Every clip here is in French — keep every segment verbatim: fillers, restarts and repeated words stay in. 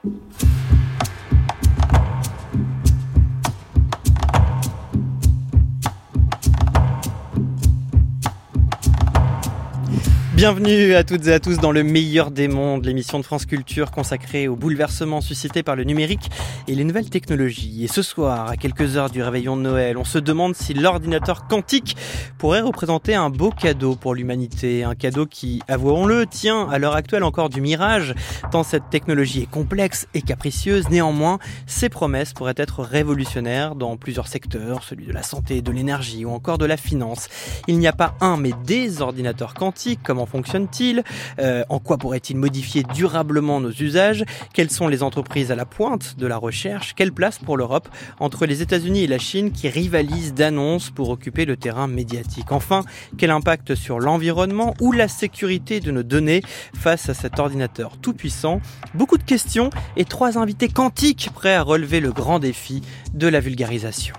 Bienvenue à toutes et à tous dans le meilleur des mondes, l'émission de France Culture consacrée aux bouleversements suscités par le numérique et les nouvelles technologies. Et ce soir, à quelques heures du réveillon de Noël, on se demande si l'ordinateur quantique pourrait représenter un beau cadeau pour l'humanité. Un cadeau qui, avouons-le, tient à l'heure actuelle encore du mirage, tant cette technologie est complexe et capricieuse. Néanmoins, ses promesses pourraient être révolutionnaires dans plusieurs secteurs, celui de la santé, de l'énergie ou encore de la finance. Il n'y a pas un, mais des ordinateurs quantiques. Comment fonctionne-t-il ? euh, En quoi pourrait-il modifier durablement nos usages ? Quelles sont les entreprises à la pointe de la recherche ? Quelle place pour l'Europe entre les États-Unis et la Chine qui rivalisent d'annonces pour occuper le terrain médiatique ? Enfin, quel impact sur l'environnement ou la sécurité de nos données face à cet ordinateur tout-puissant ? Beaucoup de questions et trois invités quantiques prêts à relever le grand défi de la vulgarisation.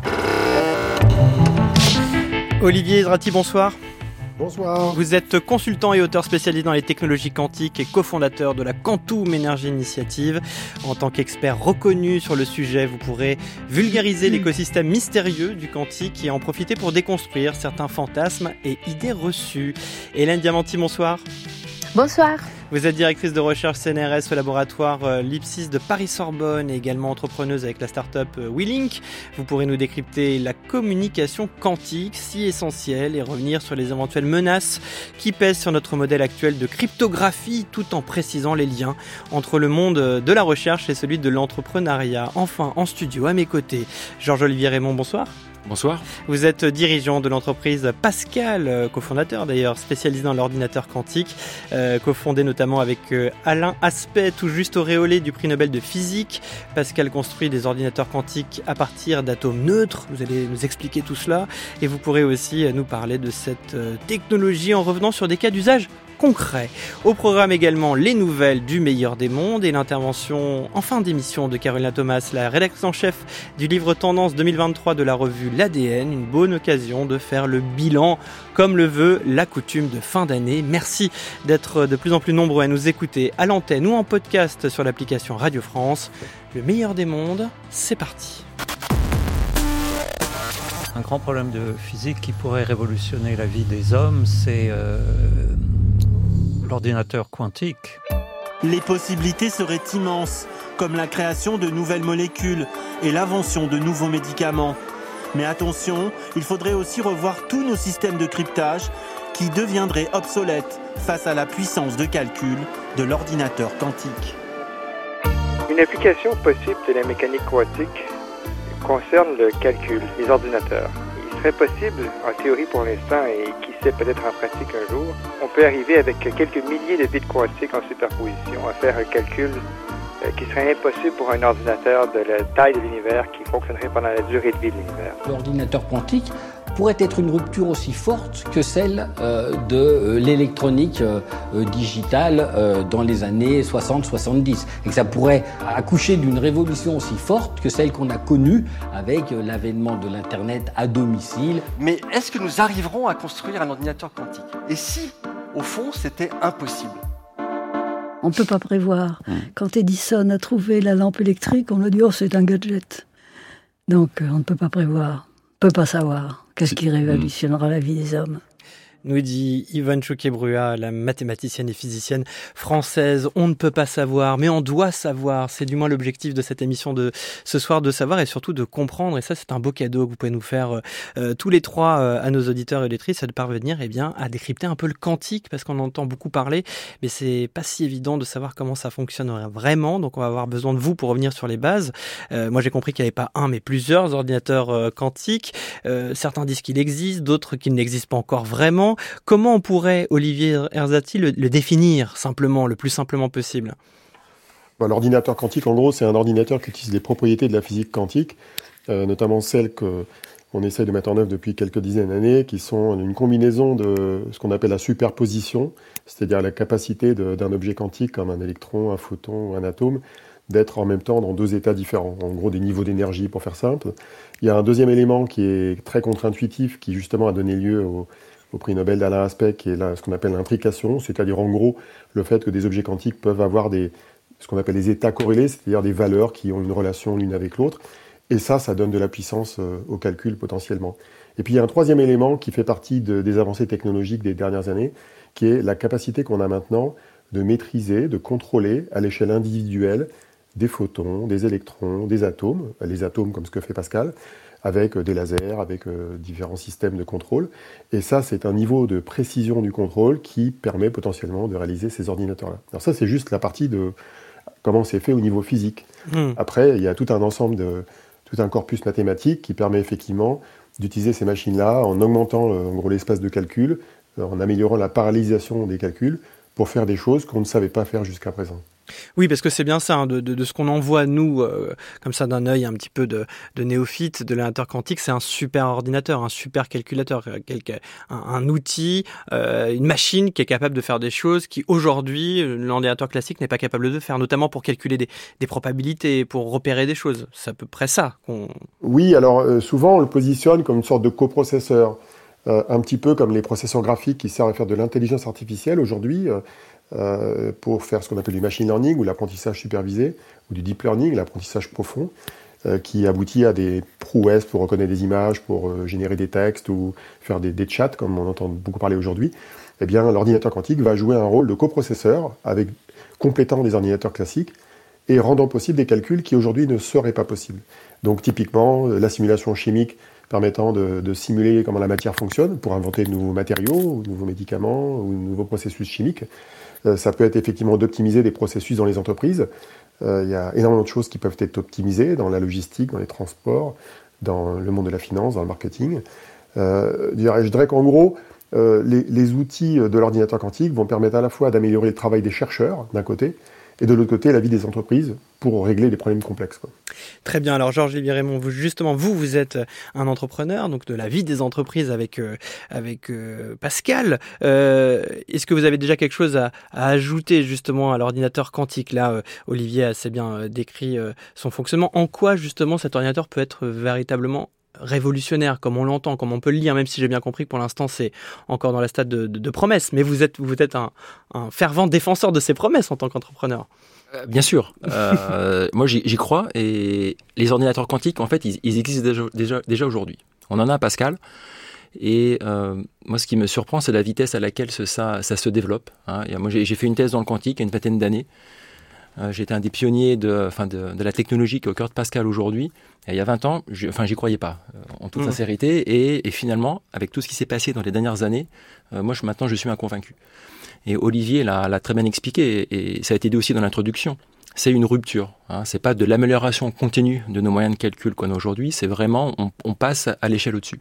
Olivier Ezrati, bonsoir. Bonsoir. Vous êtes consultant et auteur spécialisé dans les technologies quantiques et cofondateur de la Quantum Energy Initiative. En tant qu'expert reconnu sur le sujet, vous pourrez vulgariser l'écosystème mystérieux du quantique et en profiter pour déconstruire certains fantasmes et idées reçues. Hélène Diamanti, bonsoir. Bonsoir. Vous êtes directrice de recherche C N R S au laboratoire euh, Lipsys de Paris-Sorbonne et également entrepreneuse avec la start-up euh, WeLink. Vous pourrez nous décrypter la communication quantique, si essentielle, et revenir sur les éventuelles menaces qui pèsent sur notre modèle actuel de cryptographie, tout en précisant les liens entre le monde de la recherche et celui de l'entrepreneuriat. Enfin, en studio, à mes côtés, Georges-Olivier Raymond, bonsoir. Bonsoir. Vous êtes dirigeant de l'entreprise Pascal, cofondateur d'ailleurs, spécialisé dans l'ordinateur quantique, euh, cofondé notamment avec euh, Alain Aspect, tout juste auréolé du prix Nobel de physique. Pascal construit des ordinateurs quantiques à partir d'atomes neutres. Vous allez nous expliquer tout cela. Et vous pourrez aussi nous parler de cette euh, technologie en revenant sur des cas d'usage concret. Au programme également les nouvelles du meilleur des mondes et l'intervention en fin d'émission de Carolina Thomas, la rédactrice en chef du livre Tendance deux mille vingt-trois de la revue L'A D N. Une bonne occasion de faire le bilan comme le veut la coutume de fin d'année. Merci d'être de plus en plus nombreux à nous écouter à l'antenne ou en podcast sur l'application Radio France. Le meilleur des mondes, c'est parti. Un grand problème de physique qui pourrait révolutionner la vie des hommes, c'est euh, l'ordinateur quantique. Les possibilités seraient immenses, comme la création de nouvelles molécules et l'invention de nouveaux médicaments. Mais attention, il faudrait aussi revoir tous nos systèmes de cryptage qui deviendraient obsolètes face à la puissance de calcul de l'ordinateur quantique. Une application possible de la mécanique quantique concerne le calcul, les ordinateurs. Il serait possible, en théorie pour l'instant, et qui sait peut-être en pratique un jour, on peut arriver avec quelques milliers de bits quantiques en superposition à faire un calcul euh, qui serait impossible pour un ordinateur de la taille de l'univers qui fonctionnerait pendant la durée de vie de l'univers. L'ordinateur quantique pourrait être une rupture aussi forte que celle euh, de euh, l'électronique euh, euh, digitale euh, dans les années soixante soixante-dix. Et que ça pourrait accoucher d'une révolution aussi forte que celle qu'on a connue avec euh, l'avènement de l'Internet à domicile. Mais est-ce que nous arriverons à construire un ordinateur quantique ? Et si, au fond, c'était impossible ? On ne peut pas prévoir. Quand Edison a trouvé la lampe électrique, on a dit « Oh, c'est un gadget ». Donc, euh, on ne peut pas prévoir, on ne peut pas savoir. Qu'est-ce qui révolutionnera la vie des hommes ? Nous dit Yvonne Chouquet-Brua, la mathématicienne et physicienne française. On ne peut pas savoir, mais on doit savoir. C'est du moins l'objectif de cette émission de ce soir, de savoir et surtout de comprendre. Et ça, c'est un beau cadeau que vous pouvez nous faire euh, tous les trois euh, à nos auditeurs et auditrices, c'est de parvenir eh bien, à décrypter un peu le quantique, parce qu'on entend beaucoup parler, mais c'est pas si évident de savoir comment ça fonctionne vraiment. Donc, on va avoir besoin de vous pour revenir sur les bases. Euh, moi, j'ai compris qu'il n'y avait pas un, mais plusieurs ordinateurs euh, quantiques. Euh, certains disent qu'il existe, d'autres qu'il n'existe pas encore vraiment. Comment on pourrait, Olivier Ezrati, le, le définir simplement, le plus simplement possible ? Bon, l'ordinateur quantique, en gros, c'est un ordinateur qui utilise les propriétés de la physique quantique, euh, notamment celles qu'on essaie de mettre en œuvre depuis quelques dizaines d'années, qui sont une combinaison de ce qu'on appelle la superposition, c'est-à-dire la capacité de, d'un objet quantique comme un électron, un photon ou un atome, d'être en même temps dans deux états différents, en gros des niveaux d'énergie pour faire simple. Il y a un deuxième élément qui est très contre-intuitif, qui justement a donné lieu au au prix Nobel d'Alain Aspect, qui est là, ce qu'on appelle l'intrication, c'est-à-dire en gros le fait que des objets quantiques peuvent avoir des, ce qu'on appelle les états corrélés, c'est-à-dire des valeurs qui ont une relation l'une avec l'autre. Et ça, ça donne de la puissance euh, au calcul potentiellement. Et puis il y a un troisième élément qui fait partie de, des avancées technologiques des dernières années, qui est la capacité qu'on a maintenant de maîtriser, de contrôler à l'échelle individuelle des photons, des électrons, des atomes, les atomes comme ce que fait Pascal, avec des lasers, avec euh, différents systèmes de contrôle. Et ça, c'est un niveau de précision du contrôle qui permet potentiellement de réaliser ces ordinateurs-là. Alors ça, c'est juste la partie de comment c'est fait au niveau physique. Mmh. Après, il y a tout un ensemble de... tout un corpus mathématique qui permet effectivement d'utiliser ces machines-là en augmentant en gros l'espace de calcul, en améliorant la parallélisation des calculs pour faire des choses qu'on ne savait pas faire jusqu'à présent. Oui, parce que c'est bien ça, hein, de, de, de ce qu'on en voit, nous, euh, comme ça d'un œil un petit peu de, de néophyte, de l'ordinateur quantique, c'est un super ordinateur, un super calculateur, quelque, un, un outil, euh, une machine qui est capable de faire des choses qui, aujourd'hui, l'ordinateur classique n'est pas capable de faire, notamment pour calculer des, des probabilités, pour repérer des choses. C'est à peu près ça qu'on... Oui, alors euh, souvent on le positionne comme une sorte de coprocesseur, euh, un petit peu comme les processeurs graphiques qui servent à faire de l'intelligence artificielle aujourd'hui, euh, Euh, pour faire ce qu'on appelle du machine learning ou l'apprentissage supervisé, ou du deep learning, l'apprentissage profond, euh, qui aboutit à des prouesses pour reconnaître des images, pour euh, générer des textes ou faire des, des chats, comme on entend beaucoup parler aujourd'hui. Eh bien, l'ordinateur quantique va jouer un rôle de coprocesseur, avec, complétant des ordinateurs classiques et rendant possible des calculs qui aujourd'hui ne seraient pas possibles. Donc typiquement, la simulation chimique permettant de, de simuler comment la matière fonctionne pour inventer de nouveaux matériaux, de nouveaux médicaments ou de nouveaux processus chimiques. Euh, ça peut être effectivement d'optimiser des processus dans les entreprises. Euh, il y a énormément de choses qui peuvent être optimisées dans la logistique, dans les transports, dans le monde de la finance, dans le marketing. Euh, je dirais qu'en gros, euh, les, les outils de l'ordinateur quantique vont permettre à la fois d'améliorer le travail des chercheurs, d'un côté, et de l'autre côté, la vie des entreprises pour régler des problèmes complexes, quoi. Très bien. Alors, Georges Lévy-Raymond, vous, justement, vous, vous êtes un entrepreneur, donc de la vie des entreprises avec, euh, avec euh, Pascal. Euh, est-ce que vous avez déjà quelque chose à, à ajouter, justement, à l'ordinateur quantique? Là, euh, Olivier a assez bien euh, décrit euh, son fonctionnement. En quoi, justement, cet ordinateur peut être véritablement révolutionnaire, comme on l'entend, comme on peut le lire, même si j'ai bien compris que pour l'instant c'est encore dans la stade de, de, de promesses, mais vous êtes, vous êtes un, un fervent défenseur de ces promesses en tant qu'entrepreneur. Euh, bien sûr, euh, moi j'y, j'y crois, et les ordinateurs quantiques, en fait, ils, ils existent déjà, déjà, déjà aujourd'hui. On en a à Pascal, et euh, moi ce qui me surprend, c'est la vitesse à laquelle ce, ça, ça se développe, hein. Et moi j'ai, j'ai fait une thèse dans le quantique il y a une vingtaine d'années. Euh, j'ai été un des pionniers de, enfin de, de la technologie qui est au cœur de Pascal aujourd'hui. Et il y a vingt ans, je, enfin, j'y croyais pas, euh, en toute mmh. sincérité. Et, et finalement, avec tout ce qui s'est passé dans les dernières années, euh, moi, je, maintenant, je suis un convaincu. Et Olivier l'a, l'a très bien expliqué, et, et ça a été dit aussi dans l'introduction. C'est une rupture, hein. C'est pas de l'amélioration continue de nos moyens de calcul qu'on a aujourd'hui. C'est vraiment, on, on passe à l'échelle au-dessus.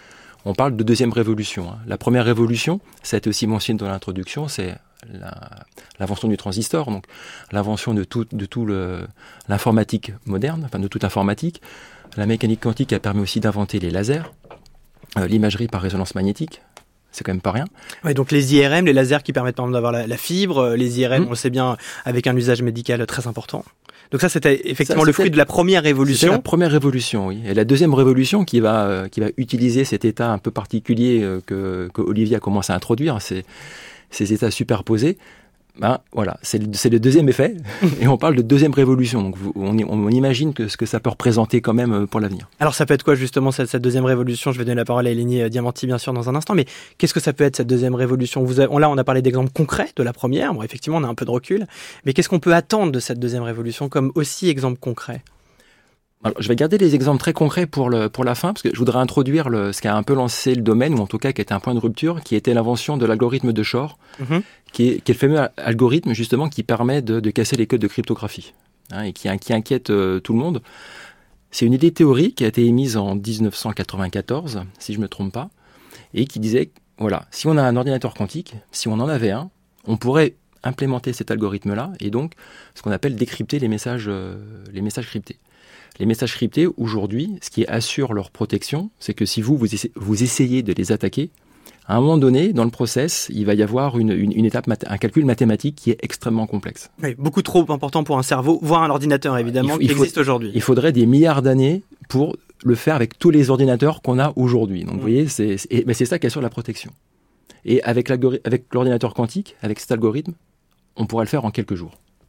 On parle de deuxième révolution, hein. La première révolution, ça a été aussi mentionné dans l'introduction, c'est La, l'invention du transistor, donc l'invention de tout, de tout le, l'informatique moderne, enfin de toute informatique. La mécanique quantique a permis aussi d'inventer les lasers, euh, l'imagerie par résonance magnétique, c'est quand même pas rien. Ouais, donc les I R M, les lasers qui permettent par exemple d'avoir la, la fibre, les I R M, mmh. on le sait bien, avec un usage médical très important. Donc ça, c'était effectivement ça, c'était, le fruit de la première révolution. C'est la première révolution, oui. Et la deuxième révolution qui va, euh, qui va utiliser cet état un peu particulier euh, que, que Olivier a commencé à introduire, c'est ces états superposés, ben voilà, c'est le, c'est le deuxième effet, et on parle de deuxième révolution, donc on, on imagine que ce que ça peut représenter quand même pour l'avenir. Alors ça peut être quoi justement cette, cette deuxième révolution? Je vais donner la parole à Elénie Diamanti bien sûr dans un instant, mais qu'est-ce que ça peut être cette deuxième révolution? Vous avez, on, Là on a parlé d'exemples concrets de la première, bon effectivement on a un peu de recul, mais qu'est-ce qu'on peut attendre de cette deuxième révolution comme aussi exemple concret? Alors, je vais garder les exemples très concrets pour, le, pour la fin, parce que je voudrais introduire le, ce qui a un peu lancé le domaine, ou en tout cas qui était un point de rupture, qui était l'invention de l'algorithme de Shor, mm-hmm. qui, est, qui est le fameux algorithme justement qui permet de, de casser les codes de cryptographie, hein, et qui, qui inquiète euh, tout le monde. C'est une idée théorique qui a été émise en dix-neuf cent quatre-vingt-quatorze, si je ne me trompe pas, et qui disait, voilà, si on a un ordinateur quantique, si on en avait un, on pourrait implémenter cet algorithme-là, et donc ce qu'on appelle décrypter les messages, euh, les messages cryptés. Les messages cryptés, aujourd'hui, ce qui assure leur protection, c'est que si vous, vous, essa- vous essayez de les attaquer, à un moment donné, dans le process, il va y avoir une, une, une étape, mat- un calcul mathématique qui est extrêmement complexe. Oui, beaucoup trop important pour un cerveau, voire un ordinateur, évidemment, il faut, qui existe aujourd'hui. Il faudrait des milliards d'années pour le faire avec tous les ordinateurs qu'on a aujourd'hui. Donc, mmh. vous voyez, c'est, c'est, mais c'est ça qui assure la protection. Et avec, avec l'ordinateur quantique, avec cet algorithme, on pourrait le faire en quelques jours.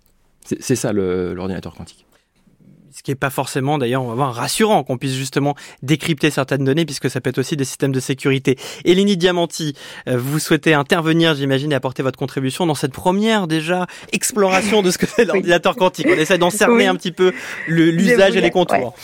C'est, c'est ça le, l'ordinateur quantique. Ce qui n'est pas forcément, d'ailleurs, on va voir, rassurant qu'on puisse justement décrypter certaines données, puisque ça peut être aussi des systèmes de sécurité. Elénie Diamanti, vous souhaitez intervenir, j'imagine, et apporter votre contribution dans cette première, déjà, exploration de ce que c'est l'ordinateur quantique. On essaie d'en cerner oui. un petit peu le, l'usage voulais, et les contours. Ouais.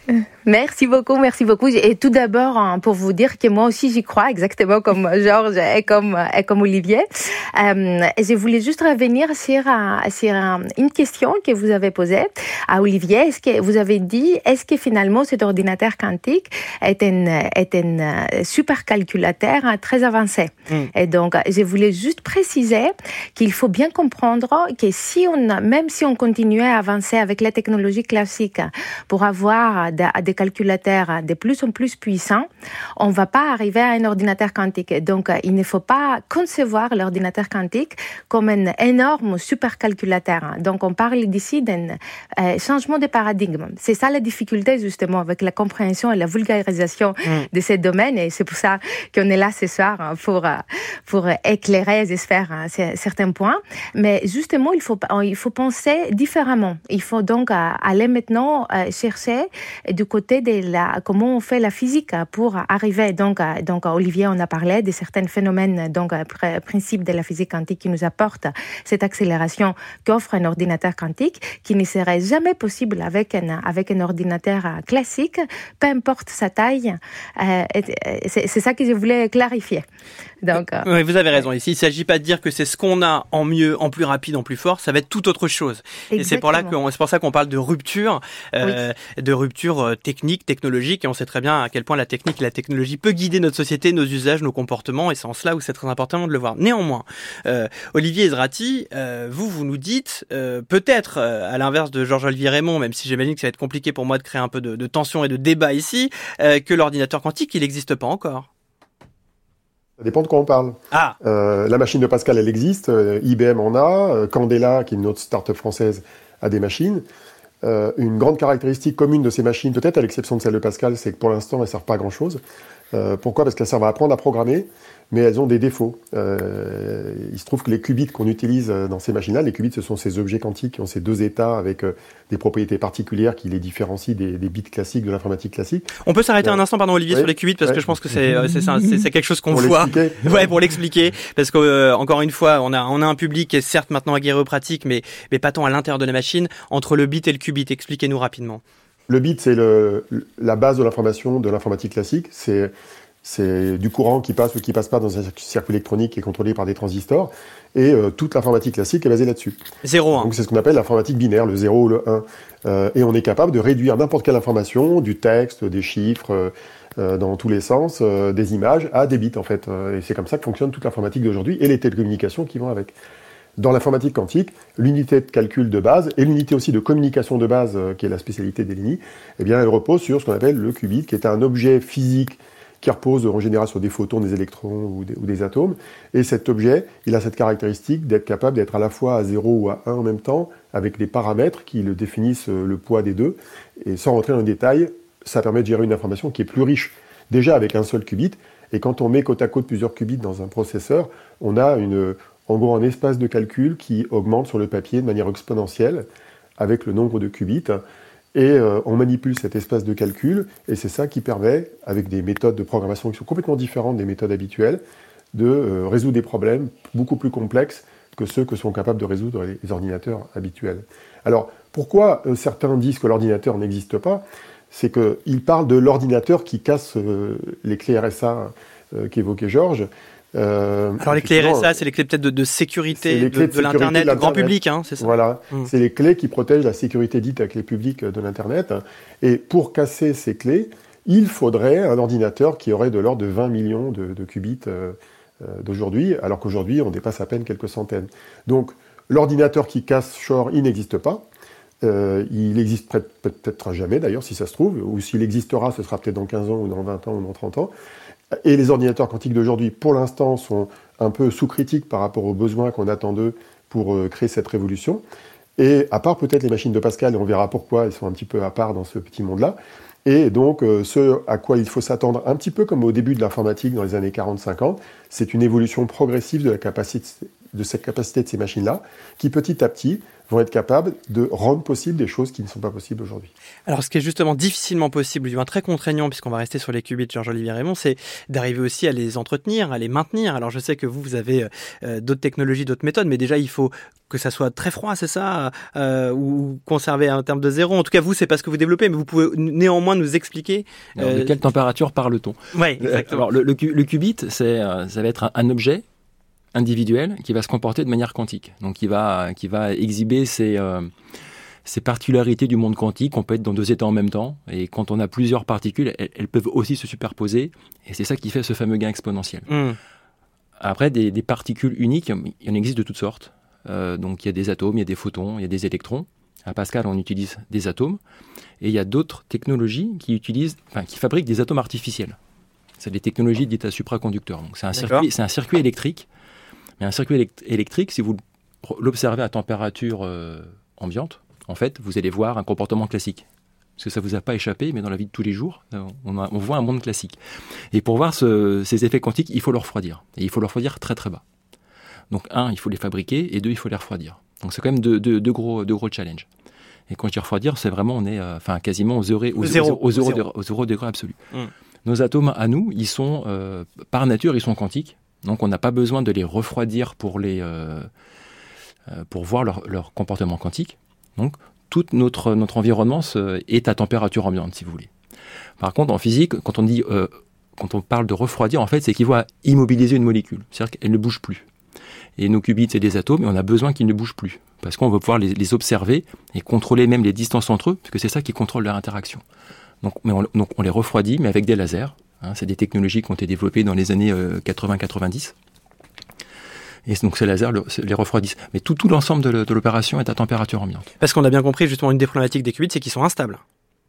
Merci beaucoup, merci beaucoup. Et tout d'abord, pour vous dire que moi aussi j'y crois, exactement comme Georges et comme, et comme Olivier. Euh, je voulais juste revenir sur, sur une question que vous avez posée à Olivier. Est-ce que vous avez dit, est-ce que finalement cet ordinateur quantique est un, est un supercalculateur très avancé? Mm. Et donc, je voulais juste préciser qu'il faut bien comprendre que si on, même si on continuait à avancer avec les technologies classiques pour avoir des calculateurs de plus en plus puissants, on ne va pas arriver à un ordinateur quantique. Donc, il ne faut pas concevoir l'ordinateur quantique comme un énorme supercalculateur. Donc, on parle d'ici d'un euh, changement de paradigme. C'est ça la difficulté, justement, avec la compréhension et la vulgarisation mmh. de ces domaines. Et c'est pour ça qu'on est là ce soir pour, pour éclairer, j'espère, certains points. Mais justement, il faut, il faut penser différemment. Il faut donc aller maintenant chercher du côté de la, comment on fait la physique pour arriver. Donc, donc Olivier, on a parlé de certains phénomènes, donc pr- principes de la physique quantique qui nous apportent cette accélération qu'offre un ordinateur quantique, qui ne serait jamais possible avec un, avec un ordinateur classique, peu importe sa taille. Euh, c'est, c'est ça que je voulais clarifier. Donc, euh, oui, vous avez raison. Ici, il ne s'agit pas de dire que c'est ce qu'on a en mieux, en plus rapide, en plus fort. Ça va être tout autre chose. Exactement. Et c'est pour là qu'on, c'est pour ça qu'on parle de rupture, euh, oui. de rupture technique, technologique. Et on sait très bien à quel point la technique et la technologie peut guider notre société, nos usages, nos comportements. Et c'est en cela où c'est très important de le voir. Néanmoins, euh, Olivier Ezrati, euh, vous, vous nous dites, euh, peut-être, euh, à l'inverse de Georges-Olivier Raymond, même si j'imagine que ça va être compliqué pour moi de créer un peu de, de tension et de débat ici, euh, que l'ordinateur quantique, il n'existe pas encore. Ça dépend de quoi on parle. Ah. Euh, la machine de Pascal, elle existe. Euh, I B M en a. Euh, Candela, qui est une autre start-up française, a des machines. Euh, une grande caractéristique commune de ces machines, peut-être à l'exception de celle de Pascal, c'est que pour l'instant, elles ne servent pas à grand-chose. Euh, pourquoi ? Parce qu'elles servent à apprendre à programmer, mais elles ont des défauts. Euh, il se trouve que les qubits qu'on utilise dans ces machines-là, les qubits, ce sont ces objets quantiques qui ont ces deux états avec euh, des propriétés particulières qui les différencient des, des bits classiques de l'informatique classique. On peut s'arrêter euh, un instant, pardon Olivier, ouais, sur les qubits, parce ouais. que je pense que c'est, c'est, c'est, c'est quelque chose qu'on pour voit. Ouais, pour l'expliquer. Parce que, euh, encore une fois, on a, on a un public qui est certes maintenant aguerri aux pratiques, mais, mais pas tant à l'intérieur de la machine, entre le bit et le qubit. Expliquez-nous rapidement. Le bit, c'est le, la base de l'information de l'informatique classique. C'est, c'est du courant qui passe ou qui passe pas dans un circuit électronique qui est contrôlé par des transistors. Et euh, toute l'informatique classique est basée là-dessus. zéro un. Donc c'est ce qu'on appelle l'informatique binaire, le zéro ou le un. Euh, et on est capable de réduire n'importe quelle information, du texte, des chiffres, euh, dans tous les sens, euh, des images, à des bits en fait. Et c'est comme ça que fonctionne toute l'informatique d'aujourd'hui et les télécommunications qui vont avec. Dans l'informatique quantique, l'unité de calcul de base et l'unité aussi de communication de base, euh, qui est la spécialité d'Elénie, eh bien, elle repose sur ce qu'on appelle le qubit, qui est un objet physique qui repose en général sur des photons, des électrons ou des, ou des atomes. Et cet objet, il a cette caractéristique d'être capable d'être à la fois à zéro ou à un en même temps, avec des paramètres qui le définissent le poids des deux. Et sans rentrer dans les détails, ça permet de gérer une information qui est plus riche, déjà avec un seul qubit. Et quand on met côte à côte plusieurs qubits dans un processeur, on a une... en gros, un espace de calcul qui augmente sur le papier de manière exponentielle avec le nombre de qubits. Et euh, on manipule cet espace de calcul, et c'est ça qui permet, avec des méthodes de programmation qui sont complètement différentes des méthodes habituelles, de euh, résoudre des problèmes beaucoup plus complexes que ceux que sont capables de résoudre les, les ordinateurs habituels. Alors, pourquoi euh, certains disent que l'ordinateur n'existe pas ? C'est qu'ils parlent de l'ordinateur qui casse euh, les clés R S A euh, qu'évoquait Georges. Euh, Alors les clés R S A, c'est les clés peut-être de, de sécurité de, de, de, de l'Internet, du grand public, hein, c'est ça. Voilà, mmh. C'est les clés qui protègent la sécurité dite à clé publique de l'Internet. Et pour casser ces clés, il faudrait un ordinateur qui aurait de l'ordre de vingt millions de, de qubits euh, d'aujourd'hui, alors qu'aujourd'hui, on dépasse à peine quelques centaines. Donc, l'ordinateur qui casse Shor, il n'existe pas. Euh, il existe peut-être jamais, d'ailleurs, si ça se trouve, ou s'il existera, ce sera peut-être dans quinze ans, ou dans vingt ans, ou dans trente ans. Et les ordinateurs quantiques d'aujourd'hui, pour l'instant, sont un peu sous critique par rapport aux besoins qu'on attend d'eux pour euh, créer cette révolution. Et à part peut-être les machines de Pascal, et on verra pourquoi elles sont un petit peu à part dans ce petit monde-là. Et donc, euh, ce à quoi il faut s'attendre, un petit peu comme au début de l'informatique dans les années quarante cinquante, c'est une évolution progressive de, la capacité, de cette capacité de ces machines-là, qui petit à petit vont être capables de rendre possible des choses qui ne sont pas possibles aujourd'hui. Alors, ce qui est justement difficilement possible, du moins très contraignant, puisqu'on va rester sur les qubits, Georges-Olivier Raymond, c'est d'arriver aussi à les entretenir, à les maintenir. Alors, je sais que vous, vous avez euh, d'autres technologies, d'autres méthodes, mais déjà, il faut que ça soit très froid, c'est ça, euh, ou conservé en termes de zéro. En tout cas, vous, c'est pas ce que vous développez, mais vous pouvez néanmoins nous expliquer. Alors, euh... de quelle température parle-t-on ? Oui, exactement. Alors, le, le, le qubit, c'est, ça va être un, un objet individuel qui va se comporter de manière quantique. Donc, qui va, qui va exhiber ses, euh, ses particularités du monde quantique. On peut être dans deux états en même temps. Et quand on a plusieurs particules, elles, elles peuvent aussi se superposer. Et c'est ça qui fait ce fameux gain exponentiel. Mm. Après, des, des particules uniques, il y en existe de toutes sortes. Euh, donc, il y a des atomes, il y a des photons, il y a des électrons. À Pascal, on utilise des atomes. Et il y a d'autres technologies qui utilisent, enfin, qui fabriquent des atomes artificiels. C'est des technologies dites à supraconducteurs. Donc, c'est un circuit, c'est un circuit électrique. Mais un circuit électrique, si vous l'observez à température euh, ambiante, en fait, vous allez voir un comportement classique. Parce que ça ne vous a pas échappé, mais dans la vie de tous les jours, on, a, on voit un monde classique. Et pour voir ce, ces effets quantiques, il faut le refroidir. Et il faut le refroidir très très bas. Donc, un, il faut les fabriquer, et deux, il faut les refroidir. Donc, c'est quand même deux, deux, deux, gros, deux gros challenges. Et quand je dis refroidir, c'est vraiment, on est euh, enfin, quasiment aux zéro, aux, zéro, aux, zéro, aux, zéro degré absolu. Mm. Nos atomes, à nous, ils sont, euh, par nature, ils sont quantiques. Donc, on n'a pas besoin de les refroidir pour, les, euh, pour voir leur, leur comportement quantique. Donc, tout notre, notre environnement se, est à température ambiante, si vous voulez. Par contre, en physique, quand on, dit, euh, quand on parle de refroidir, en fait, c'est qu'il faut immobiliser une molécule. C'est-à-dire qu'elle ne bouge plus. Et nos qubits, c'est des atomes, et on a besoin qu'ils ne bougent plus. Parce qu'on veut pouvoir les, les observer et contrôler même les distances entre eux, parce que c'est ça qui contrôle leur interaction. Donc, mais on, donc, on les refroidit, mais avec des lasers. Hein, c'est des technologies qui ont été développées dans les années euh, quatre-vingts quatre-vingt-dix. Et donc ces lasers le, les refroidissent. Mais tout, tout l'ensemble de, de l'opération est à température ambiante. Parce qu'on a bien compris, justement, une des problématiques des qubits, c'est qu'ils sont instables.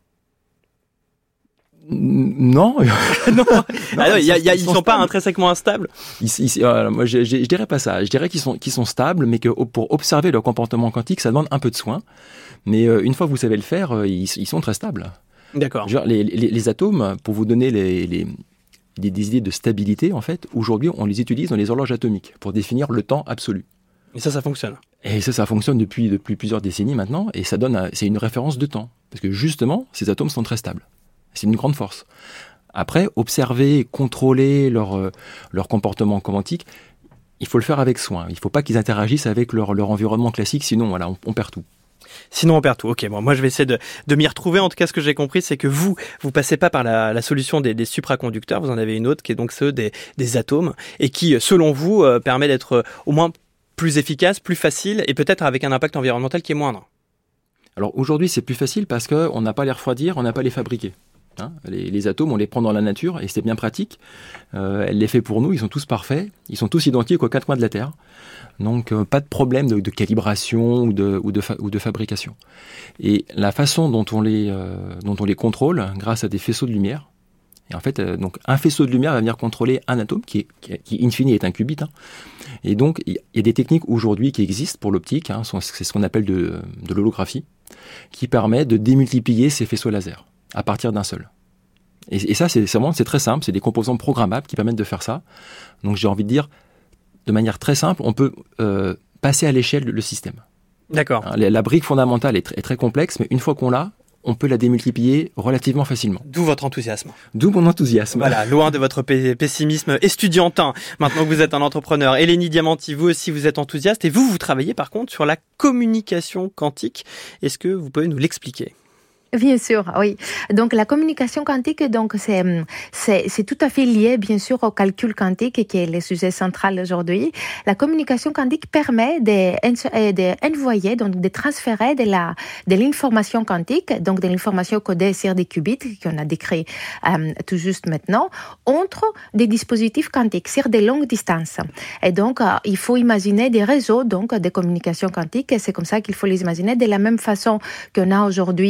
Non, non, ah non, y a, y a, ils ne sont, sont pas intrinsèquement instables. Ils, ils, euh, moi, je, je, je dirais pas ça. Je dirais qu'ils sont, qu'ils sont stables, mais que pour observer leur comportement quantique, ça demande un peu de soin. Mais euh, une fois que vous savez le faire, euh, ils, ils sont très stables. D'accord. Genre, les, les, les atomes, pour vous donner les, les, les, des idées de stabilité, en fait, aujourd'hui, on les utilise dans les horloges atomiques pour définir le temps absolu. Et ça, ça fonctionne. Et ça, ça fonctionne depuis, depuis plusieurs décennies maintenant, et ça donne, c'est une référence de temps. Parce que justement, ces atomes sont très stables. C'est une grande force. Après, observer, contrôler leur, euh, leur comportement quantique, il faut le faire avec soin. Il ne faut pas qu'ils interagissent avec leur, leur environnement classique, sinon voilà, on, on perd tout. Sinon on perd tout. Ok, bon, moi je vais essayer de, de m'y retrouver. En tout cas, ce que j'ai compris, c'est que vous, vous passez pas par la, la solution des, des supraconducteurs. Vous en avez une autre qui est donc ceux des, des atomes et qui, selon vous, euh, permet d'être euh, au moins plus efficace, plus facile et peut-être avec un impact environnemental qui est moindre. Alors aujourd'hui, c'est plus facile parce qu'on n'a pas à les refroidir, on n'a pas à les fabriquer. Hein, les, les atomes, on les prend dans la nature et c'est bien pratique. Euh, elle les fait pour nous, ils sont tous parfaits, ils sont tous identiques aux quatre coins de la Terre. Donc euh, pas de problème de, de calibration ou de, ou, de fa- ou de fabrication. Et la façon dont on les, euh, dont on les contrôle, grâce à des faisceaux de lumière, et en fait, euh, donc un faisceau de lumière va venir contrôler un atome qui, est, qui, qui in fine est un qubit. Hein. Et donc il y a des techniques aujourd'hui qui existent pour l'optique, hein, c'est ce qu'on appelle de, de l'holographie, qui permet de démultiplier ces faisceaux laser à partir d'un seul. Et, et ça, c'est, c'est, vraiment, c'est très simple, c'est des composants programmables qui permettent de faire ça. Donc j'ai envie de dire, de manière très simple, on peut euh, passer à l'échelle le système. D'accord. Hein, la, la brique fondamentale est, tr- est très complexe, mais une fois qu'on l'a, on peut la démultiplier relativement facilement. D'où votre enthousiasme. D'où mon enthousiasme. Voilà, loin de votre p- pessimisme estudiantin. Maintenant que vous êtes un entrepreneur. Elénie Diamanti, vous aussi, vous êtes enthousiaste. Et vous, vous travaillez par contre sur la communication quantique. Est-ce que vous pouvez nous l'expliquer ? Bien sûr, oui. Donc la communication quantique, donc c'est c'est c'est tout à fait lié, bien sûr, au calcul quantique qui est le sujet central aujourd'hui. La communication quantique permet de d'envoyer, donc de transférer de la de l'information quantique, donc de l'information codée sur des qubits qu'on a décrit euh, tout juste maintenant, entre des dispositifs quantiques sur des longues distances. Et donc euh, il faut imaginer des réseaux donc de communication quantique. Et c'est comme ça qu'il faut les imaginer de la même façon qu'on a aujourd'hui dans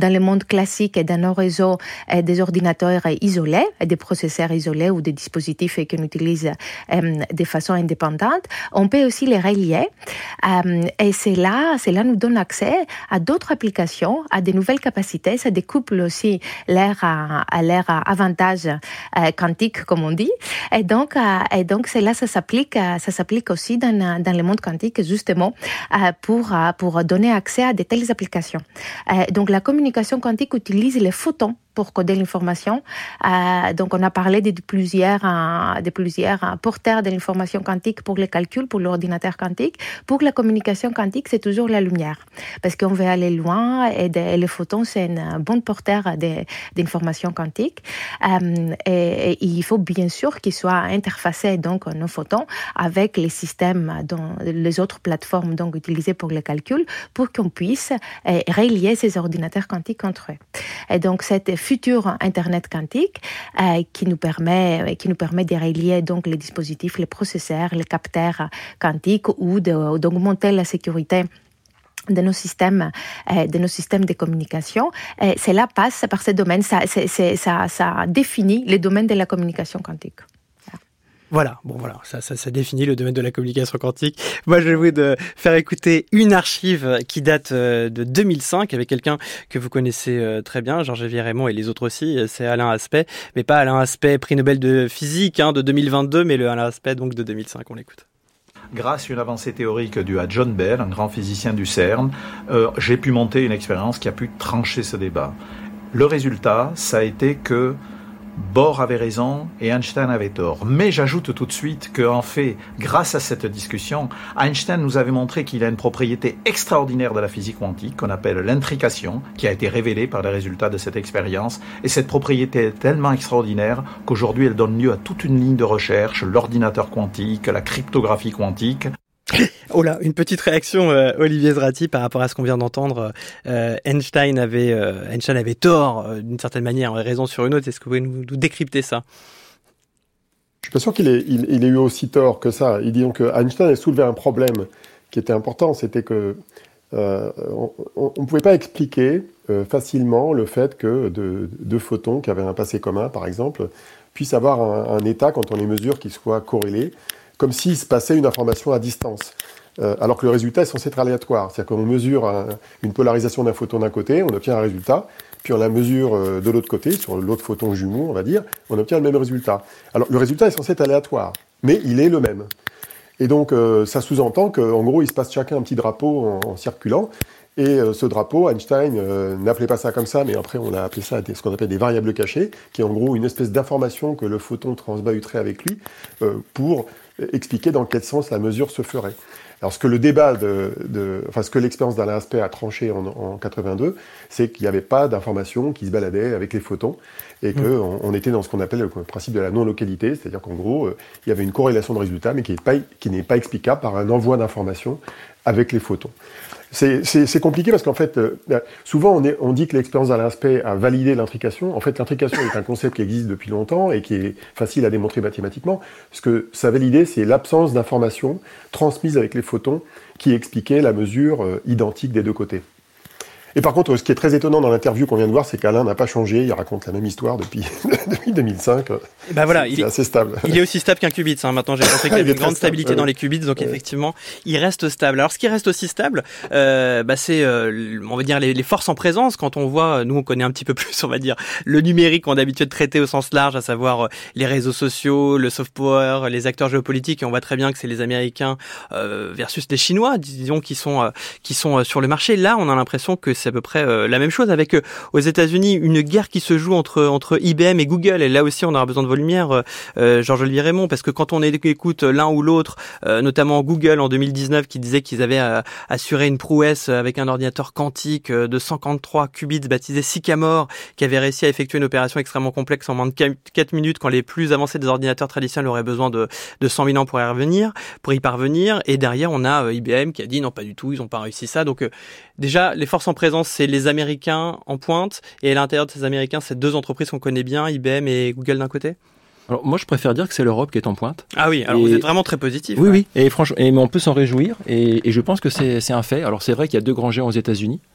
dans le monde classique et dans nos réseaux euh, des ordinateurs isolés, des processeurs isolés ou des dispositifs qu'on utilise euh, de façon indépendante. On peut aussi les relier euh, et cela, cela nous donne accès à d'autres applications, à de nouvelles capacités. Ça découple aussi leur, à leur avantage euh, quantique, comme on dit. Et donc, euh, et donc cela, ça s'applique, ça s'applique aussi dans, dans le monde quantique, justement, euh, pour, pour donner accès à de telles applications. Euh, donc, la communication quantique utilise les photons pour coder l'information. Euh, donc, on a parlé de plusieurs, euh, de plusieurs porteurs de l'information quantique pour les calculs, pour l'ordinateur quantique. Pour la communication quantique, c'est toujours la lumière, parce qu'on veut aller loin et, de, et les photons, c'est un bon porteur de, d'information quantique. Euh, et, et il faut bien sûr qu'ils soient interfacés, donc, nos photons, avec les systèmes, dont, les autres plateformes donc, utilisées pour les calculs, pour qu'on puisse euh, relier ces ordinateurs quantiques entre eux. Et donc, cette futur Internet quantique euh, qui nous permet, qui nous permet de relier donc les dispositifs, les processeurs, les capteurs quantiques ou de, d'augmenter la sécurité de nos systèmes, euh, de nos systèmes de communication. Et cela passe par ce domaine, ça, c'est, c'est, ça, ça définit les domaines de la communication quantique. Voilà, bon voilà, ça, ça, ça définit le domaine de la communication quantique. Moi, je vais vous de faire écouter une archive qui date de deux mille cinq avec quelqu'un que vous connaissez très bien, Georges-Olivier Raymond et les autres aussi, c'est Alain Aspect, mais pas Alain Aspect, prix Nobel de physique hein, de deux mille vingt-deux, mais le Alain Aspect donc de deux mille cinq, on l'écoute. Grâce à une avancée théorique due à John Bell, un grand physicien du CERN, euh, j'ai pu monter une expérience qui a pu trancher ce débat. Le résultat, ça a été que Bohr avait raison et Einstein avait tort. Mais j'ajoute tout de suite qu'en fait, grâce à cette discussion, Einstein nous avait montré qu'il a une propriété extraordinaire de la physique quantique qu'on appelle l'intrication, qui a été révélée par les résultats de cette expérience. Et cette propriété est tellement extraordinaire qu'aujourd'hui, elle donne lieu à toute une ligne de recherche, l'ordinateur quantique, la cryptographie quantique. Oh là, une petite réaction, euh, Olivier Zrati, par rapport à ce qu'on vient d'entendre. Euh, Einstein avait, euh, Einstein avait tort, euh, d'une certaine manière, raison sur une autre. Est-ce que vous pouvez nous, nous décrypter ça ? Je suis pas sûr qu'il ait, il, il ait eu aussi tort que ça. Il dit donc que Einstein a soulevé un problème qui était important, c'était que euh, on ne pouvait pas expliquer euh, facilement le fait que deux de photons qui avaient un passé commun, par exemple, puissent avoir un, un état quand on les mesure qui soit corrélé, comme s'il se passait une information à distance, euh, alors que le résultat est censé être aléatoire. C'est-à-dire qu'on mesure un, une polarisation d'un photon d'un côté, on obtient un résultat, puis on la mesure euh, de l'autre côté, sur l'autre photon jumeau, on va dire, on obtient le même résultat. Alors le résultat est censé être aléatoire, mais il est le même. Et donc euh, ça sous-entend qu'en gros, il se passe chacun un petit drapeau en, en circulant, et euh, ce drapeau, Einstein euh, n'appelait pas ça comme ça, mais après on a appelé ça des, ce qu'on appelle des variables cachées, qui est en gros une espèce d'information que le photon transbahuterait avec lui euh, pour expliquer dans quel sens la mesure se ferait. Alors ce que le débat de, de enfin ce que l'expérience d'Alain Aspect a tranché en, en quatre-vingt-deux, c'est qu'il n'y avait pas d'information qui se baladait avec les photons et que mmh. on, on était dans ce qu'on appelle le principe de la non-localité, c'est-à-dire qu'en gros euh, il y avait une corrélation de résultats mais qui n'est pas qui n'est pas explicable par un envoi d'informations avec les photons. C'est, c'est, c'est compliqué parce qu'en fait, euh, souvent on, est, on dit que l'expérience d'Alain Aspect a validé l'intrication. En fait, l'intrication est un concept qui existe depuis longtemps et qui est facile à démontrer mathématiquement. Ce que ça a validé, c'est l'absence d'informations transmises avec les photons qui expliquait la mesure euh, identique des deux côtés. Et par contre, ce qui est très étonnant dans l'interview qu'on vient de voir, c'est qu'Alain n'a pas changé. Il raconte la même histoire depuis, depuis deux mille cinq. Et ben voilà, c'est, il c'est est assez stable. Il est aussi stable qu'un qubit. Hein. Maintenant, j'ai pensé qu'il y avait une grande stable, stabilité ouais. dans les qubits, donc ouais. effectivement, il reste stable. Alors, ce qui reste aussi stable, euh, bah, c'est, euh, on va dire, les, les forces en présence. Quand on voit, nous, on connaît un petit peu plus, on va dire, le numérique qu'on a l'habitude de traiter au sens large, à savoir les réseaux sociaux, le soft power, les acteurs géopolitiques. Et on voit très bien que c'est les Américains euh, versus les Chinois, disons, qui sont euh, qui sont euh, sur le marché. Là, on a l'impression que c'est à peu près euh, la même chose avec euh, aux États-Unis une guerre qui se joue entre entre I B M et Google. Et là aussi, on aura besoin de vos lumières, euh, Georges-Olivier Raymond, parce que quand on écoute l'un ou l'autre, euh, notamment Google en deux mille dix-neuf, qui disait qu'ils avaient euh, assuré une prouesse avec un ordinateur quantique de cinquante-trois qubits baptisé Sycamore, qui avait réussi à effectuer une opération extrêmement complexe en moins de quatre minutes, quand les plus avancés des ordinateurs traditionnels auraient besoin de de cent mille ans pour y revenir, pour y parvenir. Et derrière, on a euh, I B M qui a dit non, pas du tout, ils n'ont pas réussi ça. Donc euh, déjà, les forces en présence, c'est les Américains en pointe, et à l'intérieur de ces Américains, c'est deux entreprises qu'on connaît bien, I B M et Google d'un côté. Alors moi, je préfère dire que c'est l'Europe qui est en pointe. Ah oui, alors et... vous êtes vraiment très positif. Oui, ouais. oui, et franchement, et, mais on peut s'en réjouir, et, et je pense que c'est, c'est un fait. Alors c'est vrai qu'il y a deux grands géants aux États-Unis,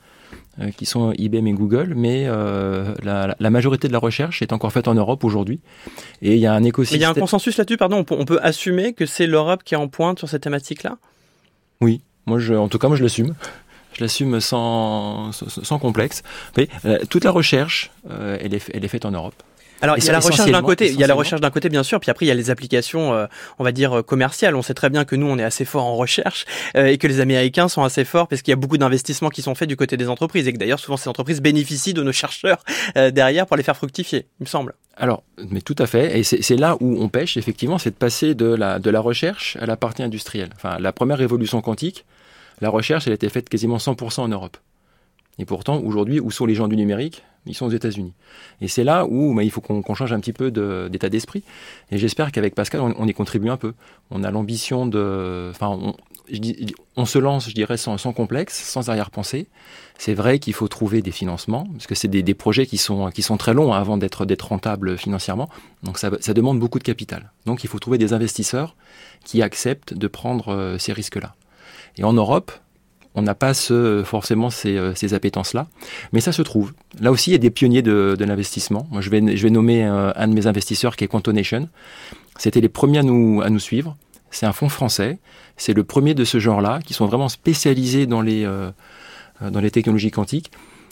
euh, qui sont I B M et Google, mais euh, la, la majorité de la recherche est encore faite en Europe aujourd'hui. Et il y a un écosystème... Mais il y a un consensus là-dessus, pardon, on peut, on peut assumer que c'est l'Europe qui est en pointe sur cette thématique-là ? Oui, moi je, en tout cas moi je l'assume. Je l'assume sans, sans, sans complexe. Mais, euh, toute la recherche, euh, elle, est, elle est faite en Europe. Alors, il y a la recherche d'un côté, il y a la recherche d'un côté, bien sûr, puis après, il y a les applications, euh, on va dire, commerciales. On sait très bien que nous, on est assez fort en recherche, euh, et que les Américains sont assez forts parce qu'il y a beaucoup d'investissements qui sont faits du côté des entreprises, et que d'ailleurs, souvent, ces entreprises bénéficient de nos chercheurs euh, derrière pour les faire fructifier, il me semble. Alors, mais tout à fait, et c'est, c'est là où on pêche, effectivement, c'est de passer de la, de la recherche à la partie industrielle. Enfin, la première révolution quantique, la recherche, elle a été faite quasiment cent pour cent en Europe. Et pourtant, aujourd'hui, où sont les gens du numérique ? Ils sont aux États-Unis. Et c'est là où bah, il faut qu'on, qu'on change un petit peu de, d'état d'esprit. Et j'espère qu'avec Pascal, on, on y contribue un peu. On a l'ambition de... Enfin, on, je dis, on se lance, je dirais, sans, sans complexe, sans arrière-pensée. C'est vrai qu'il faut trouver des financements, parce que c'est des, des projets qui sont, qui sont très longs hein, avant d'être, d'être rentables financièrement. Donc ça, ça demande beaucoup de capital. Donc il faut trouver des investisseurs qui acceptent de prendre euh, ces risques-là. Et en Europe, on n'a pas ce, forcément ces, ces appétences-là, mais ça se trouve. Là aussi, il y a des pionniers de, de l'investissement. Moi, je vais, je vais nommer un, un de mes investisseurs qui est Quantonation. C'était les premiers à nous, à nous suivre. C'est un fonds français. C'est le premier de ce genre-là, qui sont vraiment spécialisés dans les, euh, dans les technologies quantiques.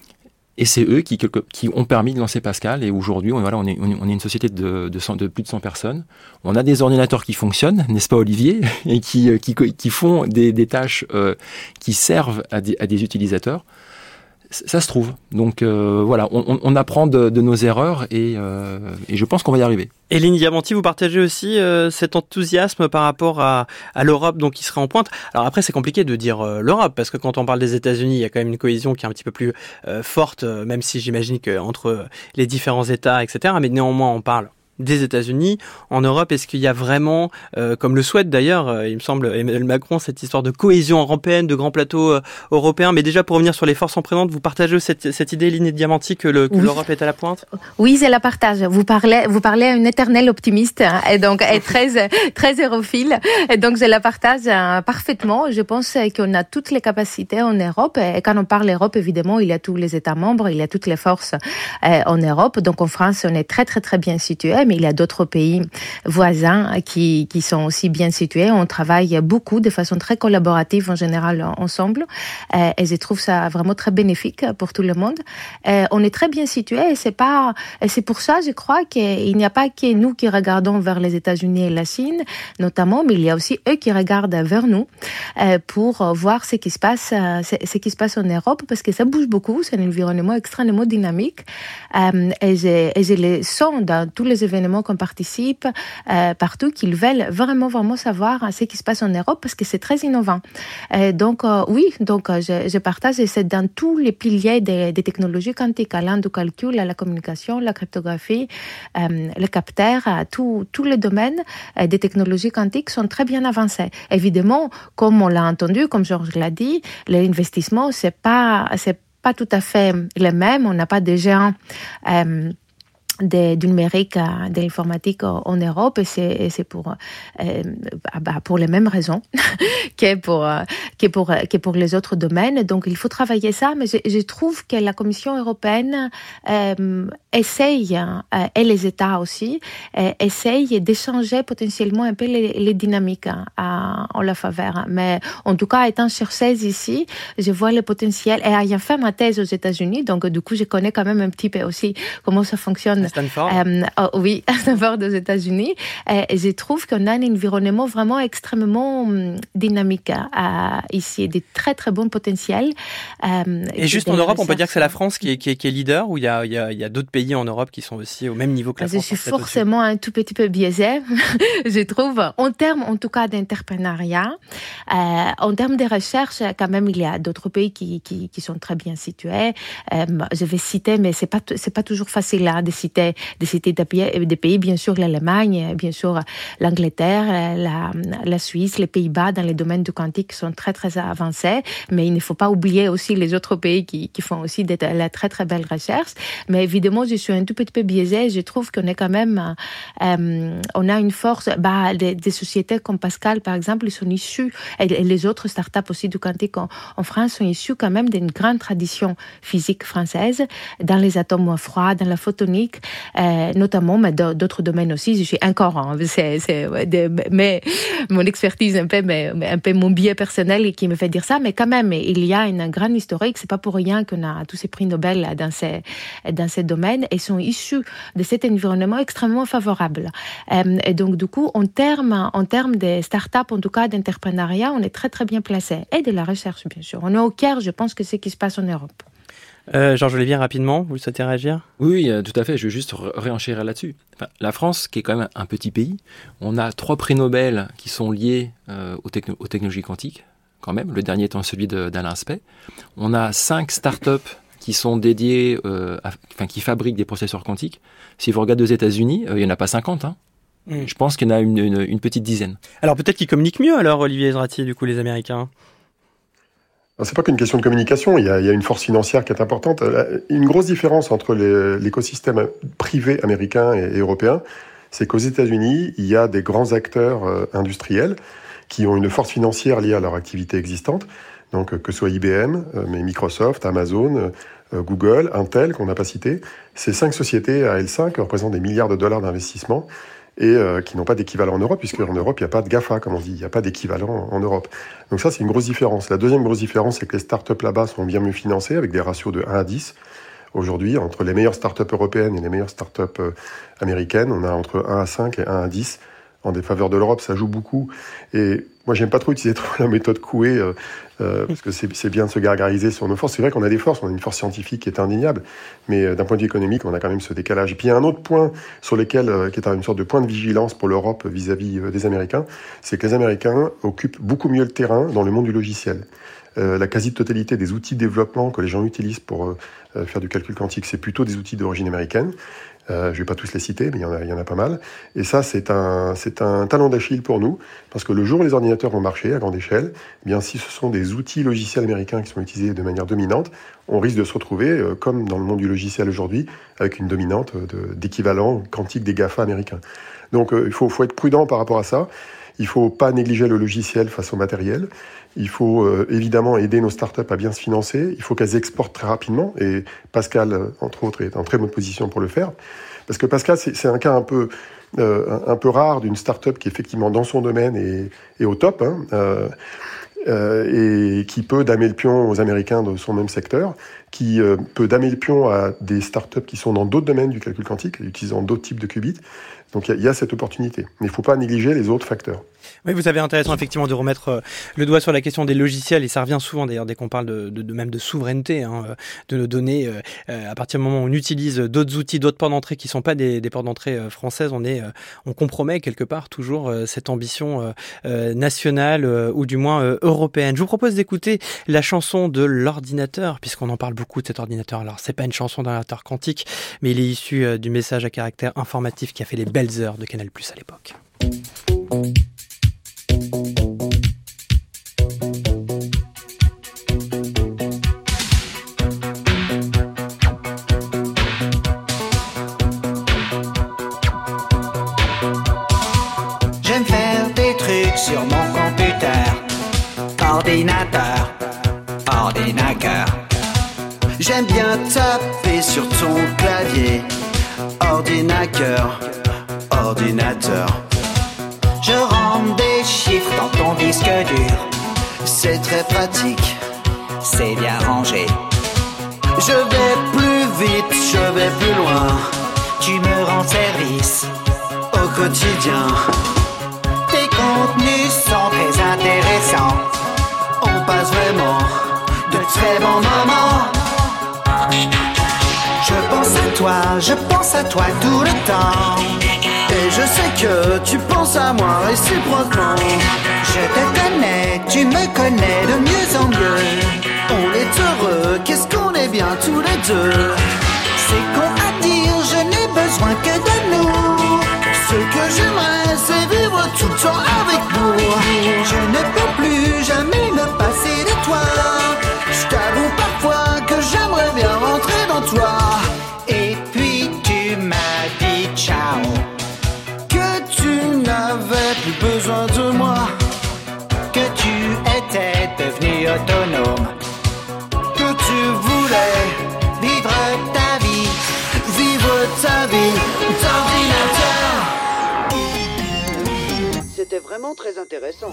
Et c'est eux qui, qui ont permis de lancer Pascal. Et aujourd'hui, on, voilà, on, est, on est une société de, de, cent, de plus de cent personnes. On a des ordinateurs qui fonctionnent, n'est-ce pas Olivier ? Et qui, qui, qui font des, des tâches euh, qui servent à des, à des utilisateurs. Ça se trouve. Donc euh, voilà, on, on apprend de, de nos erreurs et, euh, et je pense qu'on va y arriver. Eline Diamanti, vous partagez aussi euh, cet enthousiasme par rapport à, à l'Europe, donc qui serait en pointe. Alors après, c'est compliqué de dire euh, l'Europe, parce que quand on parle des États-Unis, il y a quand même une cohésion qui est un petit peu plus euh, forte, euh, même si j'imagine qu'entre les différents États, et cetera. Mais néanmoins, on parle des États-Unis. En Europe, est-ce qu'il y a vraiment, euh, comme le souhaite d'ailleurs, euh, il me semble, Emmanuel Macron, cette histoire de cohésion européenne, de grands plateaux euh, européens. Mais déjà, pour revenir sur les forces en présence, vous partagez cette, cette idée, Eline Diamanti, que, le, que oui. l'Europe est à la pointe ? Oui, je la partage. Vous parlez, vous parlez à une éternelle optimiste, hein, et donc est très, très hérophile. Et donc, je la partage euh, parfaitement. Je pense qu'on a toutes les capacités en Europe. Et quand on parle Europe, évidemment, il y a tous les États membres, il y a toutes les forces euh, en Europe. Donc, en France, on est très, très, très bien situé. Mais il y a d'autres pays voisins qui, qui sont aussi bien situés. On travaille beaucoup de façon très collaborative en général ensemble. Euh, et je trouve ça vraiment très bénéfique pour tout le monde. Euh, on est très bien situés et c'est pas, et c'est pour ça, je crois qu'il n'y a pas que nous qui regardons vers les États-Unis et la Chine, notamment, mais il y a aussi eux qui regardent vers nous euh, pour voir ce qui se passe, euh, ce qui se passe en Europe, parce que ça bouge beaucoup. C'est un environnement extrêmement dynamique. Euh, et, je, et je le sens dans tous les événements qu'on participe euh, partout, qu'ils veulent vraiment, vraiment savoir ce qui se passe en Europe parce que c'est très innovant. Euh, donc, euh, oui, donc, euh, je, je partage et c'est dans tous les piliers des, des technologies quantiques, allant du calcul à la communication, la cryptographie, euh, le capteur, euh, tous les domaines euh, des technologies quantiques sont très bien avancés. Évidemment, comme on l'a entendu, comme Georges l'a dit, l'investissement, c'est pas, c'est pas tout à fait le même. On n'a pas déjà euh, De, du numérique, de l'informatique en Europe, et c'est, et c'est pour, euh, bah, pour les mêmes raisons que, pour, euh, que, pour, que pour les autres domaines. Donc, il faut travailler ça, mais je, je trouve que la Commission européenne euh, essaye, euh, et les États aussi, euh, essayent d'échanger potentiellement un peu les, les dynamiques à, en la faveur. Mais en tout cas, étant chercheuse ici, je vois le potentiel. Et ayant fait ma thèse aux États-Unis, donc du coup, je connais quand même un petit peu aussi comment ça fonctionne. Stanford. Euh, oh, oui, à Stanford aux États-Unis. Et, et je trouve qu'on a un environnement vraiment extrêmement um, dynamique euh, ici, des très très bons potentiels. Euh, et juste en Europe, on peut dire que c'est la France qui est, qui est, qui est leader, ou il y a, il y a, il y a d'autres pays en Europe qui sont aussi au même niveau que la je France? Je suis forcément un tout petit peu biaisée, je trouve, en termes en tout cas d'entrepreneuriat. Euh, en termes de recherche, quand même, il y a d'autres pays qui, qui, qui sont très bien situés. Euh, je vais citer, mais c'est pas, c'est pas toujours facile là, de citer citer, de citer des pays, des pays, bien sûr l'Allemagne, bien sûr l'Angleterre, la, la Suisse, les Pays-Bas dans les domaines du quantique sont très très avancés, mais il ne faut pas oublier aussi les autres pays qui, qui font aussi de la très très belle recherche. Mais évidemment, je suis un tout petit peu biaisée. Je trouve qu'on est quand même, euh, on a une force. Bah, des, des sociétés comme Pascal, par exemple, ils sont issus, et les autres startups aussi du quantique en, en France sont issus quand même d'une grande tradition physique française dans les atomes moins froids, dans la photonique, euh, notamment, mais d'autres domaines aussi. Je suis encore, hein, c'est, c'est de, mais mon expertise un peu, mais un peu mon biais personnel qui me fait dire ça. Mais quand même, il y a une grande historique. C'est pas pour rien qu'on a tous ces prix Nobel dans ces dans ces domaines et sont issus de cet environnement extrêmement favorable. Euh, et donc du coup, en termes en termes de start-up, en tout cas d'entrepreneuriat, on est très très bien placé et de la recherche bien sûr. On est au cœur, je pense, que c'est ce qui se passe en Europe. Euh, Georges Olivier, rapidement, vous souhaitez réagir ? Oui, oui, tout à fait. Je veux juste réenchérir là-dessus. Enfin, la France, qui est quand même un petit pays, on a trois prix Nobel qui sont liés euh, aux, techno- aux technologies quantiques, quand même. Le dernier étant celui de, d'Alain Aspect. On a cinq startups qui sont dédiées, euh, à, enfin, qui fabriquent des processeurs quantiques. Si vous regardez aux États-Unis, euh, il n'y en a pas cinquante. Hein. Mmh. Je pense qu'il y en a une, une, une petite dizaine. Alors peut-être qu'ils communiquent mieux, alors, Olivier Ezrati, du coup, les Américains. C'est pas qu'une question de communication, il y, a, il y a une force financière qui est importante. Une grosse différence entre les, l'écosystème privé américain et, et européen, c'est qu'aux États-Unis, il y a des grands acteurs euh, industriels qui ont une force financière liée à leur activité existante. Donc que ce soit I B M, euh, mais Microsoft, Amazon, euh, Google, Intel, qu'on n'a pas cité. Ces cinq sociétés à L cinq représentent des milliards de dollars d'investissement et euh, qui n'ont pas d'équivalent en Europe, puisqu'en Europe, il n'y a pas de GAFA, comme on dit, il n'y a pas d'équivalent en Europe. Donc ça, c'est une grosse différence. La deuxième grosse différence, c'est que les startups là-bas sont bien mieux financées, avec des ratios de un à dix. Aujourd'hui, entre les meilleures startups européennes et les meilleures startups euh, américaines, on a entre un à cinq et un à dix. En défaveur de l'Europe, ça joue beaucoup. Et moi, j'aime pas trop utiliser trop la méthode Coué, euh, euh, parce que c'est, c'est bien de se gargariser sur nos forces. C'est vrai qu'on a des forces, on a une force scientifique qui est indéniable, mais euh, d'un point de vue économique, on a quand même ce décalage. Et puis il y a un autre point sur lequel, euh, qui est une sorte de point de vigilance pour l'Europe vis-à-vis euh, des Américains, c'est que les Américains occupent beaucoup mieux le terrain dans le monde du logiciel. Euh, la quasi-totalité des outils de développement que les gens utilisent pour euh, faire du calcul quantique, c'est plutôt des outils d'origine américaine. Euh, je ne vais pas tous les citer, mais il y en a, il y en a pas mal. Et ça, c'est un, c'est un talon d'Achille pour nous, parce que le jour où les ordinateurs vont marcher à grande échelle, eh bien, si ce sont des outils logiciels américains qui sont utilisés de manière dominante, on risque de se retrouver, euh, comme dans le monde du logiciel aujourd'hui, avec une dominante de, d'équivalent quantique des GAFA américains. Donc, euh, il faut, faut être prudent par rapport à ça. Il ne faut pas négliger le logiciel face au matériel. Il faut euh, évidemment aider nos startups à bien se financer. Il faut qu'elles exportent très rapidement. Et Pascal, entre autres, est en très bonne position pour le faire. Parce que Pascal, c'est, c'est un cas un peu, euh, un, un peu rare d'une startup qui, effectivement, dans son domaine, est, est au top. Hein, euh, euh, et qui peut damer le pion aux Américains de son même secteur, qui euh, peut damer le pion à des startups qui sont dans d'autres domaines du calcul quantique, utilisant d'autres types de qubits. Donc il y, y a cette opportunité. Mais il ne faut pas négliger les autres facteurs. Oui, vous avez intéressant effectivement de remettre le doigt sur la question des logiciels, et ça revient souvent d'ailleurs dès qu'on parle de, de, de même de souveraineté, hein, de nos données. Euh, à partir du moment où on utilise d'autres outils, d'autres ports d'entrée qui ne sont pas des, des ports d'entrée euh, françaises, on, est, euh, on compromet quelque part toujours euh, cette ambition euh, euh, nationale euh, ou du moins euh, européenne. Je vous propose d'écouter la chanson de l'ordinateur, puisqu'on en parle beaucoup de cet ordinateur. Alors c'est pas une chanson d'ordinateur quantique, mais il est issu euh, du message à caractère informatif qui a fait les belles heures de Canal plus à l'époque. J'aime faire des trucs sur mon computer. Ordinateur, ordinateur. J'aime bien taper sur ton clavier. Ordinateur, ordinateur. Je rentre des chiffres dans ton disque dur. C'est très pratique, c'est bien rangé. Je vais plus vite, je vais plus loin. Tu me rends service au quotidien. Tes contenus sont très intéressants. On passe vraiment de très bons moments. Je pense à toi, je pense à toi tout le temps. Et je sais que tu penses à moi réciproquement. Je te connais, tu me connais de mieux en mieux. On est heureux, qu'est-ce qu'on est bien tous les deux. C'est con à dire, je n'ai besoin besoin que de nous. Ce que j'aimerais, c'est vivre tout le temps avec nous. Je ne peux plus jamais me passer de toi. Je t'avoue parfois que j'aimerais bien rentrer dans toi. Et puis tu m'as dit ciao, que tu n'avais plus besoin de moi, que tu étais devenu autonome, que tu voulais vivre ta vie, vivre ta vie d'ordinateur. C'était vraiment très intéressant.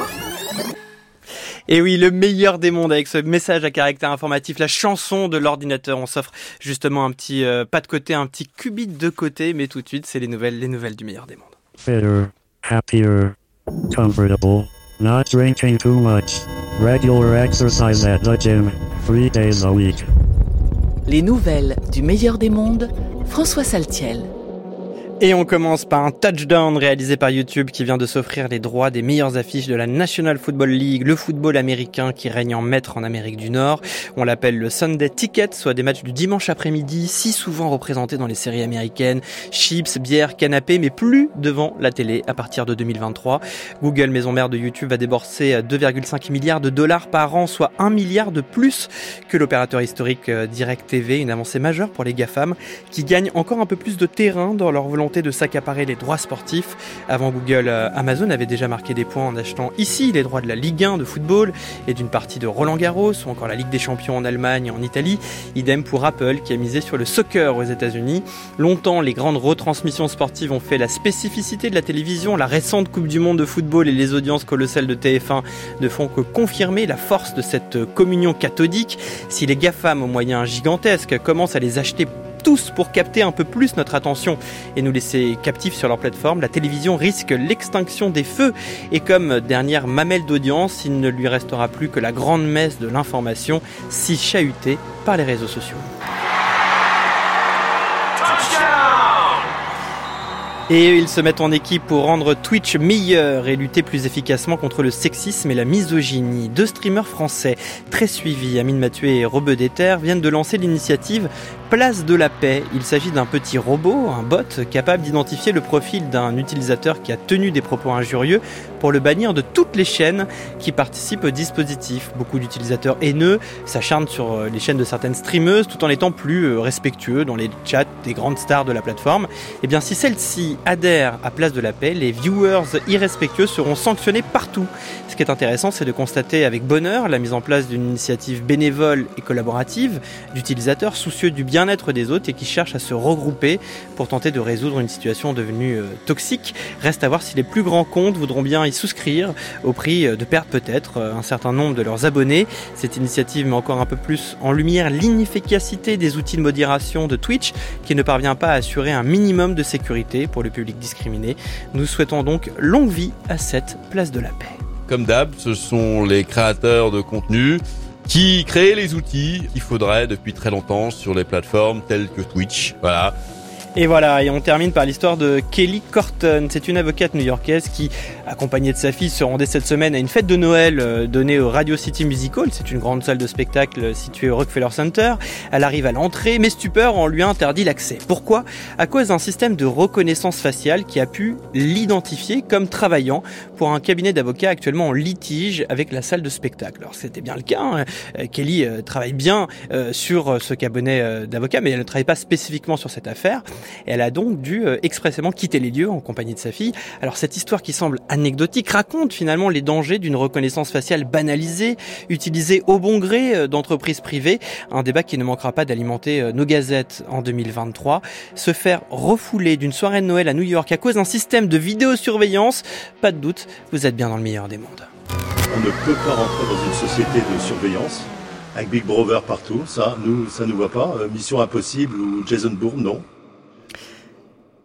Et oui, le meilleur des mondes avec ce message à caractère informatif, la chanson de l'ordinateur. On s'offre justement un petit euh, pas de côté, un petit qubit de côté, mais tout de suite, c'est les nouvelles, les nouvelles du meilleur des mondes. Better, happier, comfortable, not drinking too much, regular exercise at the gym, three days a week. Les nouvelles du meilleur des mondes, François Saltiel. Et on commence par un touchdown réalisé par YouTube qui vient de s'offrir les droits des meilleures affiches de la National Football League, le football américain qui règne en maître en Amérique du Nord. On l'appelle le Sunday Ticket, soit des matchs du dimanche après-midi, si souvent représentés dans les séries américaines. Chips, bière, canapé, mais plus devant la télé à partir de deux mille vingt-trois. Google, maison mère de YouTube, va débourser deux virgule cinq milliards de dollars par an, soit un milliard de plus que l'opérateur historique DirecTV, une avancée majeure pour les GAFAM qui gagnent encore un peu plus de terrain dans leur volonté de s'accaparer les droits sportifs. Avant Google, Amazon avait déjà marqué des points en achetant ici les droits de la Ligue un de football et d'une partie de Roland Garros ou encore la Ligue des Champions en Allemagne et en Italie. Idem pour Apple qui a misé sur le soccer aux États-Unis. Longtemps, les grandes retransmissions sportives ont fait la spécificité de la télévision. La récente Coupe du Monde de football et les audiences colossales de T F un ne font que confirmer la force de cette communion cathodique. Si les GAFAM aux moyens gigantesques commencent à les acheter tous pour capter un peu plus notre attention et nous laisser captifs sur leur plateforme, la télévision risque l'extinction des feux et comme dernière mamelle d'audience, il ne lui restera plus que la grande messe de l'information, si chahutée par les réseaux sociaux. Et ils se mettent en équipe pour rendre Twitch meilleur et lutter plus efficacement contre le sexisme et la misogynie. Deux streamers français très suivis, Amine Mathieu et Rebeu Déter, viennent de lancer l'initiative Place de la Paix. Il s'agit d'un petit robot, un bot, capable d'identifier le profil d'un utilisateur qui a tenu des propos injurieux pour le bannir de toutes les chaînes qui participent au dispositif. Beaucoup d'utilisateurs haineux s'acharnent sur les chaînes de certaines streameuses tout en étant plus respectueux dans les chats des grandes stars de la plateforme. Et bien si celle-ci adhèrent à Place de la Paix, les viewers irrespectueux seront sanctionnés partout. Ce qui est intéressant, c'est de constater avec bonheur la mise en place d'une initiative bénévole et collaborative d'utilisateurs soucieux du bien-être des autres et qui cherchent à se regrouper pour tenter de résoudre une situation devenue euh, toxique. Reste à voir si les plus grands comptes voudront bien y souscrire au prix de perdre peut-être un certain nombre de leurs abonnés. Cette initiative met encore un peu plus en lumière l'inefficacité des outils de modération de Twitch qui ne parvient pas à assurer un minimum de sécurité pour le public discriminé. Nous souhaitons donc longue vie à cette Place de la Paix. Comme d'hab, ce sont les créateurs de contenu qui créent les outils qu'il faudrait depuis très longtemps sur les plateformes telles que Twitch. Voilà. Et voilà, et on termine par l'histoire de Kelly Corton. C'est une avocate new-yorkaise qui, accompagnée de sa fille, se rendait cette semaine à une fête de Noël euh, donnée au Radio City Music Hall. C'est une grande salle de spectacle située au Rockefeller Center. Elle arrive à l'entrée, mais stupeur, on lui a interdit l'accès. Pourquoi ? À cause d'un système de reconnaissance faciale qui a pu l'identifier comme travaillant pour un cabinet d'avocats actuellement en litige avec la salle de spectacle. Alors c'était bien le cas, hein. Kelly euh, travaille bien euh, sur ce cabinet euh, d'avocats, mais elle ne travaille pas spécifiquement sur cette affaire. Et elle a donc dû euh, expressément quitter les lieux en compagnie de sa fille. Alors cette histoire qui semble anecdotique raconte finalement les dangers d'une reconnaissance faciale banalisée, utilisée au bon gré euh, d'entreprises privées. Un débat qui ne manquera pas d'alimenter euh, nos gazettes en deux mille vingt-trois. Se faire refouler d'une soirée de Noël à New York à cause d'un système de vidéosurveillance, pas de doute, vous êtes bien dans le meilleur des mondes. On ne peut pas rentrer dans une société de surveillance avec Big Brother partout. Ça, nous, ça nous va pas. Euh, Mission Impossible ou Jason Bourne, non.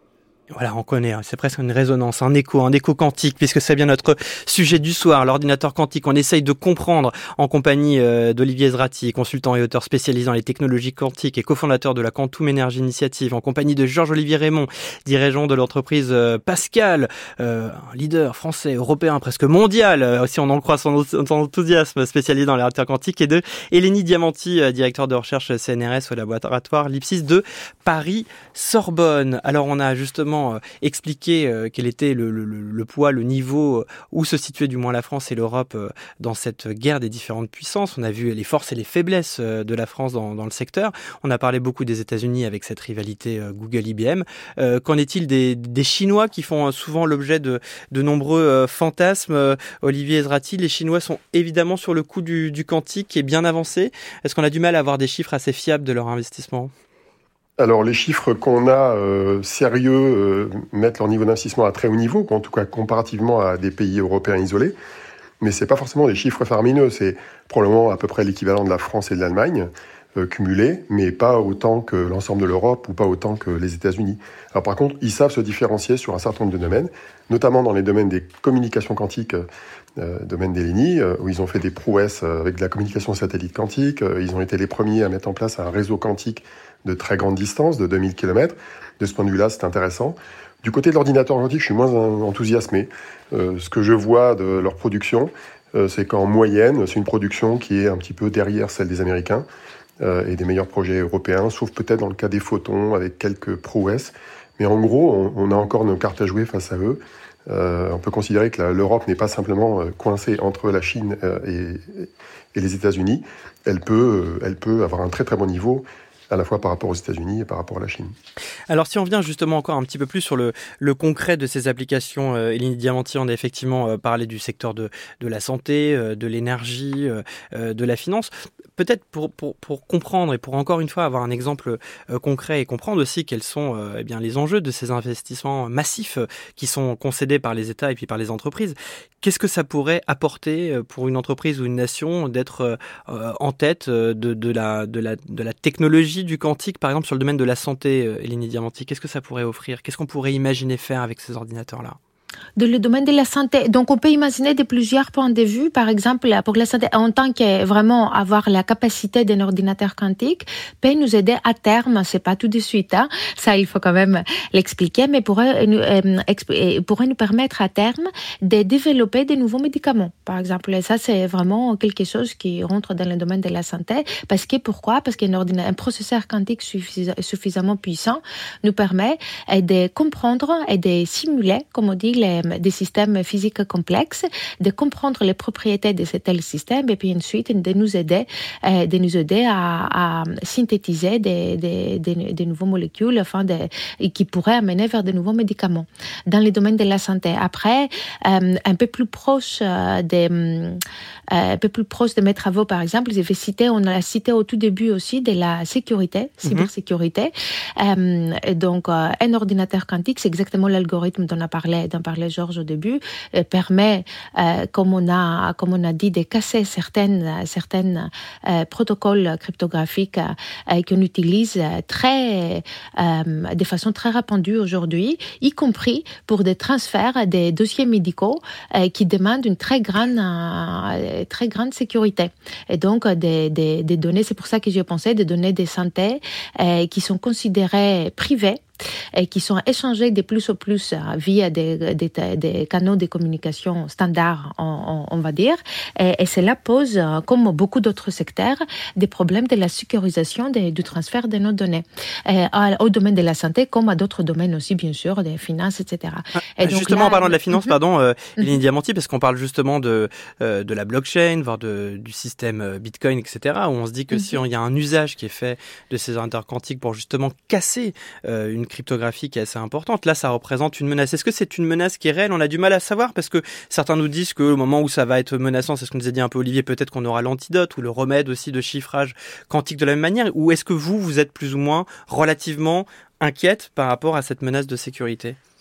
Voilà, on connaît, c'est presque une résonance, un écho, un écho quantique, puisque c'est bien notre sujet du soir, l'ordinateur quantique. On essaye de comprendre en compagnie euh, d'Olivier Zrati, consultant et auteur spécialisé dans les technologies quantiques et cofondateur de la Quantum Energy Initiative, en compagnie de Georges-Olivier Raymond, dirigeant de l'entreprise euh, Pascal, euh, un leader français, européen, presque mondial, euh, si on en croit son, son enthousiasme, spécialisé dans l'ordinateur quantique, et de Eleni Diamanti, euh, directeur de recherche C N R S au laboratoire Lipsis de Paris-Sorbonne. Alors on a justement expliquer euh, quel était le, le, le poids, le niveau, euh, où se situaient du moins la France et l'Europe euh, dans cette guerre des différentes puissances. On a vu les forces et les faiblesses euh, de la France dans, dans le secteur. On a parlé beaucoup des États-Unis avec cette rivalité euh, Google-I B M. Euh, qu'en est-il des, des Chinois qui font souvent l'objet de, de nombreux euh, fantasmes? euh, Olivier Zrati, les Chinois sont évidemment sur le coup du, du quantique qui est bien avancé. Est-ce qu'on a du mal à avoir des chiffres assez fiables de leur investissement? Alors les chiffres qu'on a euh, sérieux euh, mettent leur niveau d'investissement à très haut niveau, en tout cas comparativement à des pays européens isolés, mais c'est pas forcément des chiffres faramineux, c'est probablement à peu près l'équivalent de la France et de l'Allemagne euh, cumulés, mais pas autant que l'ensemble de l'Europe ou pas autant que les États-Unis. Alors par contre, ils savent se différencier sur un certain nombre de domaines, notamment dans les domaines des communications quantiques, euh, domaine d'Eleni, euh, où ils ont fait des prouesses euh, avec de la communication satellite quantique, euh, ils ont été les premiers à mettre en place un réseau quantique de très grande distance, de deux mille kilomètres. De ce point de vue-là, c'est intéressant. Du côté de l'ordinateur quantique, je suis moins enthousiasmé. Euh, ce que je vois de leur production, euh, c'est qu'en moyenne, c'est une production qui est un petit peu derrière celle des Américains euh, et des meilleurs projets européens, sauf peut-être dans le cas des photons, avec quelques prouesses. Mais en gros, on, on a encore nos cartes à jouer face à eux. Euh, on peut considérer que la, l'Europe n'est pas simplement euh, coincée entre la Chine euh, et, et les États-Unis. Elle peut, euh, elle peut avoir un très très bon niveau, à la fois par rapport aux États-Unis et par rapport à la Chine. Alors si on vient justement encore un petit peu plus sur le, le concret de ces applications, euh, Eleni Diamanti, on a effectivement euh, parlé du secteur de, de la santé, euh, de l'énergie, euh, de la finance. Peut-être pour, pour, pour comprendre et pour encore une fois avoir un exemple euh, concret et comprendre aussi quels sont euh, eh bien, les enjeux de ces investissements massifs euh, qui sont concédés par les États et puis par les entreprises. Qu'est-ce que ça pourrait apporter pour une entreprise ou une nation d'être euh, en tête de, de, la, de, la, de la technologie du quantique, par exemple sur le domaine de la santé, Eleni Diamanti? Qu'est-ce que ça pourrait offrir? Qu'est-ce qu'on pourrait imaginer faire avec ces ordinateurs-là? Dans le domaine de la santé, donc on peut imaginer de plusieurs points de vue. Par exemple, pour la santé, en tant que vraiment avoir la capacité d'un ordinateur quantique peut nous aider à terme. C'est pas tout de suite, hein. Ça il faut quand même l'expliquer, mais pourrait nous, euh, pourrait nous permettre à terme de développer de nouveaux médicaments. Par exemple, et ça c'est vraiment quelque chose qui rentre dans le domaine de la santé. Parce que pourquoi? Parce qu'un ordinateur, un processeur quantique suffis, suffisamment puissant nous permet de comprendre et de simuler, comme on dit, les, des systèmes physiques complexes, de comprendre les propriétés de ce tel système et puis ensuite de nous aider, euh, de nous aider à, à synthétiser des, des, des, des nouveaux molécules, enfin de, qui pourraient amener vers de nouveaux médicaments. Dans le domaine de la santé, après, euh, un peu plus proche euh, des, euh, un peu plus proche de mes travaux, par exemple, j'ai cité, on a cité au tout début aussi de la sécurité, cybersécurité. Mm-hmm. Euh, donc, euh, un ordinateur quantique, c'est exactement l'algorithme dont on a parlé, dont parlait Georges au début, euh, permet, euh, comme on a, comme on a dit, de casser certaines, certaines euh, protocoles cryptographiques euh, qu'on utilise très, euh, de façon très répandue aujourd'hui, y compris pour des transferts des dossiers médicaux euh, qui demandent une très grande, euh, très grande sécurité. Et donc, des, des, des données, c'est pour ça que j'ai pensé, des données de santé euh, qui sont considérées privées et qui sont échangés de plus en plus via des, des, des canaux de communication standards, on, on, on va dire. Et, et cela pose, comme beaucoup d'autres secteurs, des problèmes de la sécurisation de, du transfert de nos données. Et, au domaine de la santé, comme à d'autres domaines aussi, bien sûr, des finances, et cetera. Et donc justement, là, en parlant de la finance, mm-hmm. pardon, euh, mm-hmm. Eleni Diamanti, parce qu'on parle justement de, euh, de la blockchain, voire de, du système Bitcoin, et cetera, où on se dit que mm-hmm. si il y a un usage qui est fait de ces ordinateurs quantiques pour justement casser euh, une cryptographie qui est assez importante. Là, ça représente une menace. Est-ce que c'est une menace qui est réelle? On a du mal à savoir parce que certains nous disent que au moment où ça va être menaçant, c'est ce que nous a dit un peu Olivier, peut-être qu'on aura l'antidote ou le remède aussi de chiffrage quantique de la même manière. Ou est-ce que vous, vous êtes plus ou moins relativement inquiète par rapport à cette menace de sécurité?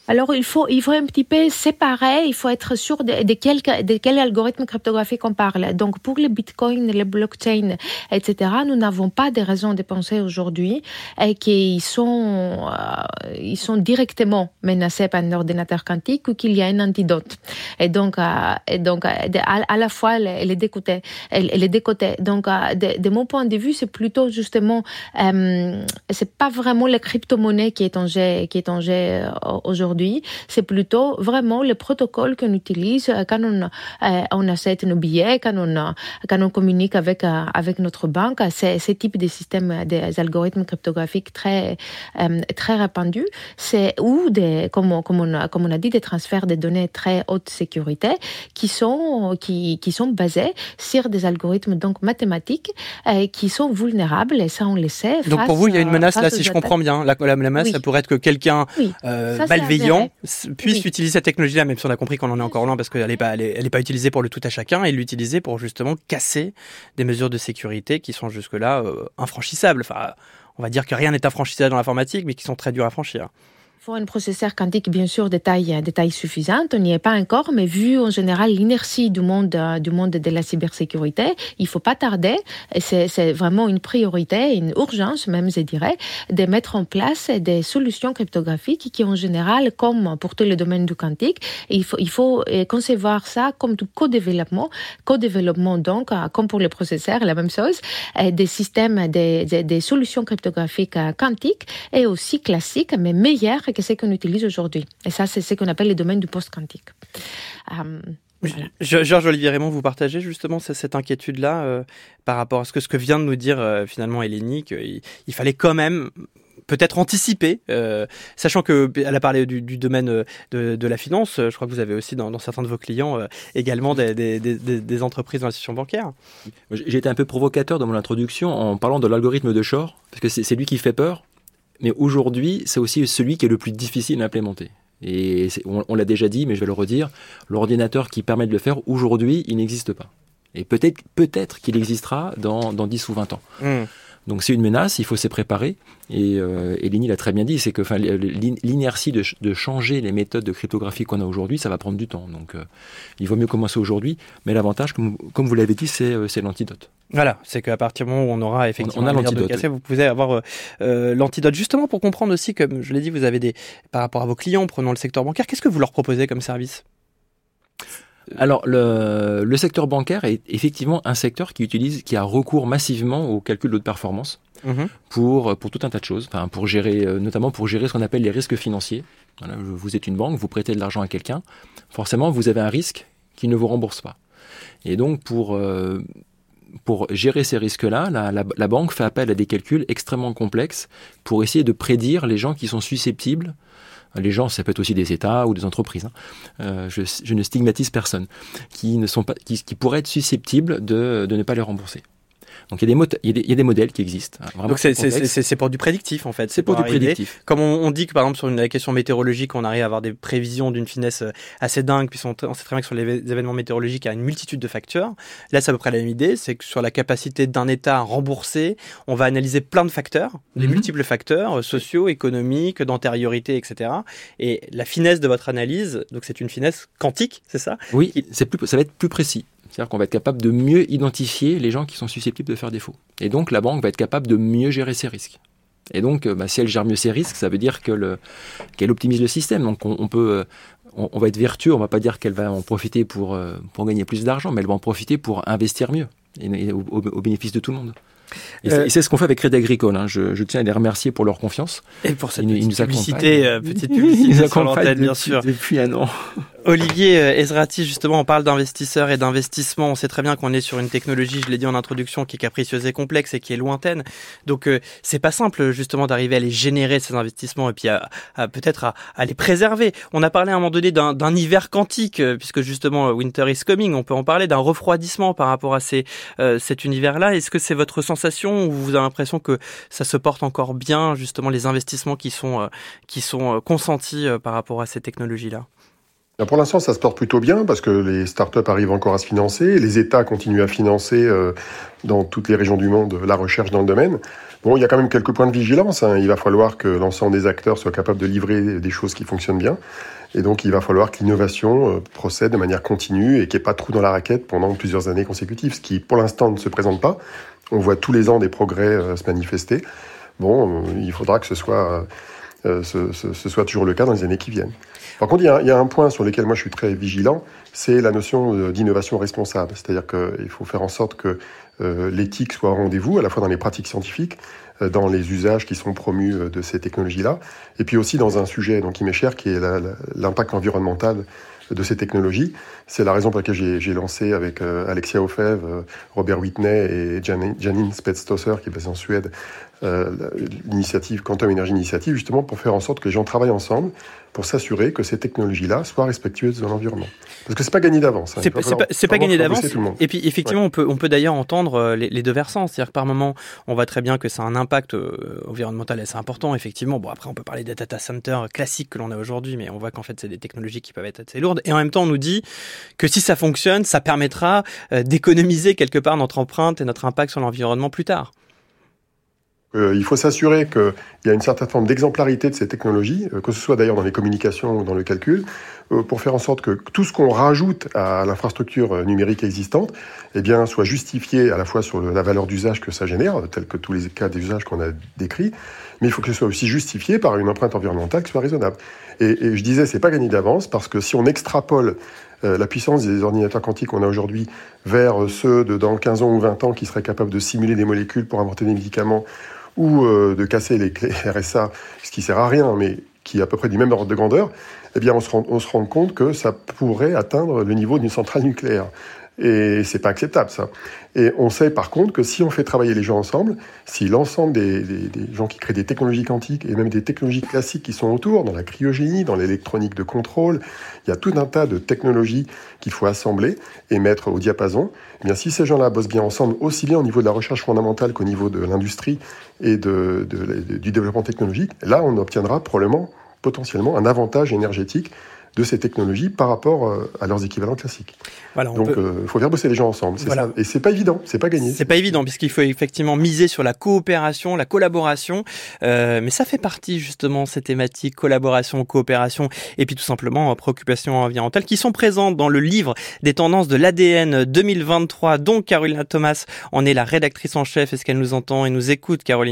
Alors, il faut, il faut un petit peu séparer, il faut être sûr de, de, quel, de quel algorithme cryptographique on parle. Donc, pour les bitcoins, les blockchains, et cetera, nous n'avons pas de raison de penser aujourd'hui et qu'ils sont, euh, ils sont directement menacés par un ordinateur quantique ou qu'il y a un antidote. Et donc, euh, et donc à, à la fois, les, les deux côtés. Les deux côtés. Donc, euh, de, de mon point de vue, c'est plutôt justement, euh, c'est pas vraiment la crypto-monnaie qui est en jeu, qui est en jeu euh, aujourd'hui. C'est plutôt vraiment le protocole qu'on utilise quand on, euh, on achète nos billets, quand on, quand on communique avec, euh, avec notre banque. C'est ce type de système, des algorithmes cryptographiques très, euh, très répandus. C'est, ou des, comme, comme, on a, comme on a dit, des transferts de données très haute sécurité qui sont, qui, qui sont basés sur des algorithmes donc mathématiques euh, qui sont vulnérables, et ça on le sait. Donc face, pour vous, il y a une menace là, si je attaques. comprends bien. La, la, la menace, oui. ça pourrait être que quelqu'un oui. euh, ça, malveillant puisse oui. utiliser cette technologie-là, même si on a compris qu'on en est encore loin parce qu'elle n'est pas, elle est, elle est pas utilisée pour le tout à chacun, et l'utiliser pour justement casser des mesures de sécurité qui sont jusque-là euh, infranchissables. Enfin, on va dire que rien n'est infranchissable dans l'informatique, mais qui sont très durs à franchir. Il faut un processeur quantique, bien sûr, de taille, de taille suffisante. On n'y est pas encore, mais vu en général l'inertie du monde, du monde de la cybersécurité, il ne faut pas tarder. Et c'est, c'est vraiment une priorité, une urgence même, je dirais, de mettre en place des solutions cryptographiques qui, en général, comme pour tous les domaines du quantique, il faut, il faut concevoir ça comme du co-développement. Co-développement, donc, comme pour les processeurs, la même chose, des systèmes, des, des, des solutions cryptographiques quantiques et aussi classiques, mais meilleures que ce qu'on utilise aujourd'hui. Et ça, c'est ce qu'on appelle les domaines du post-quantique. Euh, voilà. Georges-Olivier Raymond, vous partagez justement cette inquiétude-là euh, par rapport à ce que, ce que vient de nous dire euh, finalement Eleni, qu'il il fallait quand même peut-être anticiper, euh, sachant qu'elle a parlé du, du domaine de, de la finance. Je crois que vous avez aussi dans, dans certains de vos clients euh, également des, des, des, des entreprises dans l'institution bancaire. J'ai été un peu provocateur dans mon introduction en parlant de l'algorithme de Shor, parce que c'est, c'est lui qui fait peur. Mais aujourd'hui, c'est aussi celui qui est le plus difficile à implémenter. Et on, on l'a déjà dit, mais je vais le redire, l'ordinateur qui permet de le faire, aujourd'hui, il n'existe pas. Et peut-être, peut-être qu'il existera dans, dans dix ou vingt ans. Mmh. Donc c'est une menace, il faut s'y préparer. Et euh, Eleni l'a très bien dit, c'est que enfin, l'inertie de, de changer les méthodes de cryptographie qu'on a aujourd'hui, ça va prendre du temps. Donc euh, il vaut mieux commencer aujourd'hui. Mais l'avantage, comme, comme vous l'avez dit, c'est, c'est l'antidote. Voilà, c'est qu'à partir du moment où on aura effectivement on a l'antidote, cassé, vous pouvez avoir euh, l'antidote. Justement, pour comprendre aussi, comme je l'ai dit, vous avez des, par rapport à vos clients, prenons le secteur bancaire, qu'est-ce que vous leur proposez comme service ? Alors, le, le secteur bancaire est effectivement un secteur qui utilise, qui a recours massivement au calcul de haute performance mmh. pour, pour tout un tas de choses, enfin, pour gérer, notamment pour gérer ce qu'on appelle les risques financiers. Voilà, vous êtes une banque, vous prêtez de l'argent à quelqu'un, forcément, vous avez un risque qui ne vous rembourse pas. Et donc, pour, euh, pour gérer ces risques-là, la, la, la banque fait appel à des calculs extrêmement complexes pour essayer de prédire les gens qui sont susceptibles. Les gens, ça peut être aussi des États ou des entreprises. Hein. Euh, je, je ne stigmatise personne qui ne sont pas, qui, qui pourraient être susceptibles de, de ne pas les rembourser. Donc il y a des, mot- il y a des, il y a des modèles qui existent. Vraiment. Donc c'est, c'est, c'est, c'est pour du prédictif en fait. C'est, c'est pour, pour du arriver. prédictif. Comme on, on dit que par exemple sur une question météorologique, on arrive à avoir des prévisions d'une finesse assez dingue, puis on, on sait très bien que sur les événements météorologiques, il y a une multitude de facteurs. Là, c'est à peu près la même idée, c'est que sur la capacité d'un État à rembourser, on va analyser plein de facteurs, des mm-hmm. multiples facteurs sociaux, économiques, d'antériorité, et cetera. Et la finesse de votre analyse, donc c'est une finesse quantique, c'est ça ? Oui, c'est plus, ça va être plus précis. C'est-à-dire qu'on va être capable de mieux identifier les gens qui sont susceptibles de faire défaut. Et donc, la banque va être capable de mieux gérer ses risques. Et donc, bah, si elle gère mieux ses risques, ça veut dire que le, qu'elle optimise le système. Donc, on, on peut, on, on va être vertueux. On ne va pas dire qu'elle va en profiter pour, pour gagner plus d'argent, mais elle va en profiter pour investir mieux et, et au, au bénéfice de tout le monde. Et, euh, c'est, et c'est ce qu'on fait avec Crédit Agricole. Hein. Je, je tiens à les remercier pour leur confiance. Et pour cette ils, petite, ils publicité, euh, petite publicité, ils sur l'antenne, depuis, bien sûr. Depuis un an. Olivier Ezrati, justement, on parle d'investisseurs et d'investissement. On sait très bien qu'on est sur une technologie, je l'ai dit en introduction, qui est capricieuse et complexe et qui est lointaine. Donc, euh, c'est pas simple, justement, d'arriver à les générer, ces investissements, et puis à, à peut-être à, à les préserver. On a parlé à un moment donné d'un, d'un hiver quantique, puisque justement, Winter is coming. On peut en parler d'un refroidissement par rapport à ces, euh, cet univers-là. Est-ce que c'est votre sensation ou vous avez l'impression que ça se porte encore bien, justement, les investissements qui sont, euh, qui sont euh, consentis euh, par rapport à ces technologies-là ? Pour l'instant, ça se porte plutôt bien parce que les startups arrivent encore à se financer, les États continuent à financer euh, dans toutes les régions du monde la recherche dans le domaine. Bon, il y a quand même quelques points de vigilance. Hein. Il va falloir que l'ensemble des acteurs soient capables de livrer des choses qui fonctionnent bien. Et donc, il va falloir que l'innovation euh, procède de manière continue et qu'il n'y ait pas de trou dans la raquette pendant plusieurs années consécutives, ce qui, pour l'instant, ne se présente pas. On voit tous les ans des progrès euh, se manifester. Bon, euh, il faudra que ce soit, euh, ce, ce, ce soit toujours le cas dans les années qui viennent. Par contre, il y a, il y a un point sur lequel moi je suis très vigilant, c'est la notion d'innovation responsable. C'est-à-dire qu'il faut faire en sorte que euh, l'éthique soit au rendez-vous, à la fois dans les pratiques scientifiques, euh, dans les usages qui sont promus euh, de ces technologies-là, et puis aussi dans un sujet donc, qui m'est cher, qui est la, la, l'impact environnemental de ces technologies. C'est la raison pour laquelle j'ai, j'ai lancé avec euh, Alexia Ofev, euh, Robert Whitney et Janine, Janine Spetstosser, qui est basée en Suède, euh, l'initiative Quantum Energy Initiative, justement pour faire en sorte que les gens travaillent ensemble pour s'assurer que ces technologies-là soient respectueuses de l'environnement. Parce que c'est pas gagné d'avance. Hein. C'est, pas, c'est pas, c'est pas gagné d'avance. Et puis effectivement, ouais. on peut, on peut d'ailleurs entendre les, les deux versants. C'est-à-dire que par moment, on voit très bien que ça a un impact euh, environnemental assez important. Effectivement, bon après on peut parler des data centers classiques que l'on a aujourd'hui, mais on voit qu'en fait c'est des technologies qui peuvent être assez lourdes. Et en même temps, on nous dit que si ça fonctionne, ça permettra euh, d'économiser quelque part notre empreinte et notre impact sur l'environnement plus tard. Euh, il faut s'assurer qu'il y a une certaine forme d'exemplarité de ces technologies, euh, que ce soit d'ailleurs dans les communications ou dans le calcul, euh, pour faire en sorte que tout ce qu'on rajoute à l'infrastructure euh, numérique existante eh bien, soit justifié à la fois sur le, la valeur d'usage que ça génère, tel que tous les cas d'usage qu'on a décrits, mais il faut que ce soit aussi justifié par une empreinte environnementale qui soit raisonnable. Et, et je disais, c'est pas gagné d'avance, parce que si on extrapole euh, la puissance des ordinateurs quantiques qu'on a aujourd'hui vers ceux de dans quinze ans ou vingt ans qui seraient capables de simuler des molécules pour inventer des médicaments, ou euh, de casser les clés R S A, ce qui sert à rien, mais qui est à peu près du même ordre de grandeur, eh bien on se rend, on se rend compte que ça pourrait atteindre le niveau d'une centrale nucléaire. Et c'est pas acceptable, ça. Et on sait par contre que si on fait travailler les gens ensemble, si l'ensemble des, des, des gens qui créent des technologies quantiques et même des technologies classiques qui sont autour, dans la cryogénie, dans l'électronique de contrôle, il y a tout un tas de technologies qu'il faut assembler et mettre au diapason. Eh bien, si ces gens-là bossent bien ensemble, aussi bien au niveau de la recherche fondamentale qu'au niveau de l'industrie et de, de, de, du développement technologique, là, on obtiendra probablement, potentiellement, un avantage énergétique de ces technologies par rapport à leurs équivalents classiques. Voilà, Donc, il peut... euh, faut faire bosser les gens ensemble. C'est voilà. ça. Et c'est pas évident, c'est pas gagné. C'est pas évident, puisqu'il faut effectivement miser sur la coopération, la collaboration. Euh, mais ça fait partie, justement, ces thématiques, collaboration, coopération, et puis tout simplement, préoccupations environnementales, qui sont présentes dans le livre des tendances de l'A D N deux mille vingt-trois, dont Carolina Thomas en est la rédactrice en chef. Est-ce qu'elle nous entend et nous écoute, Carolina ?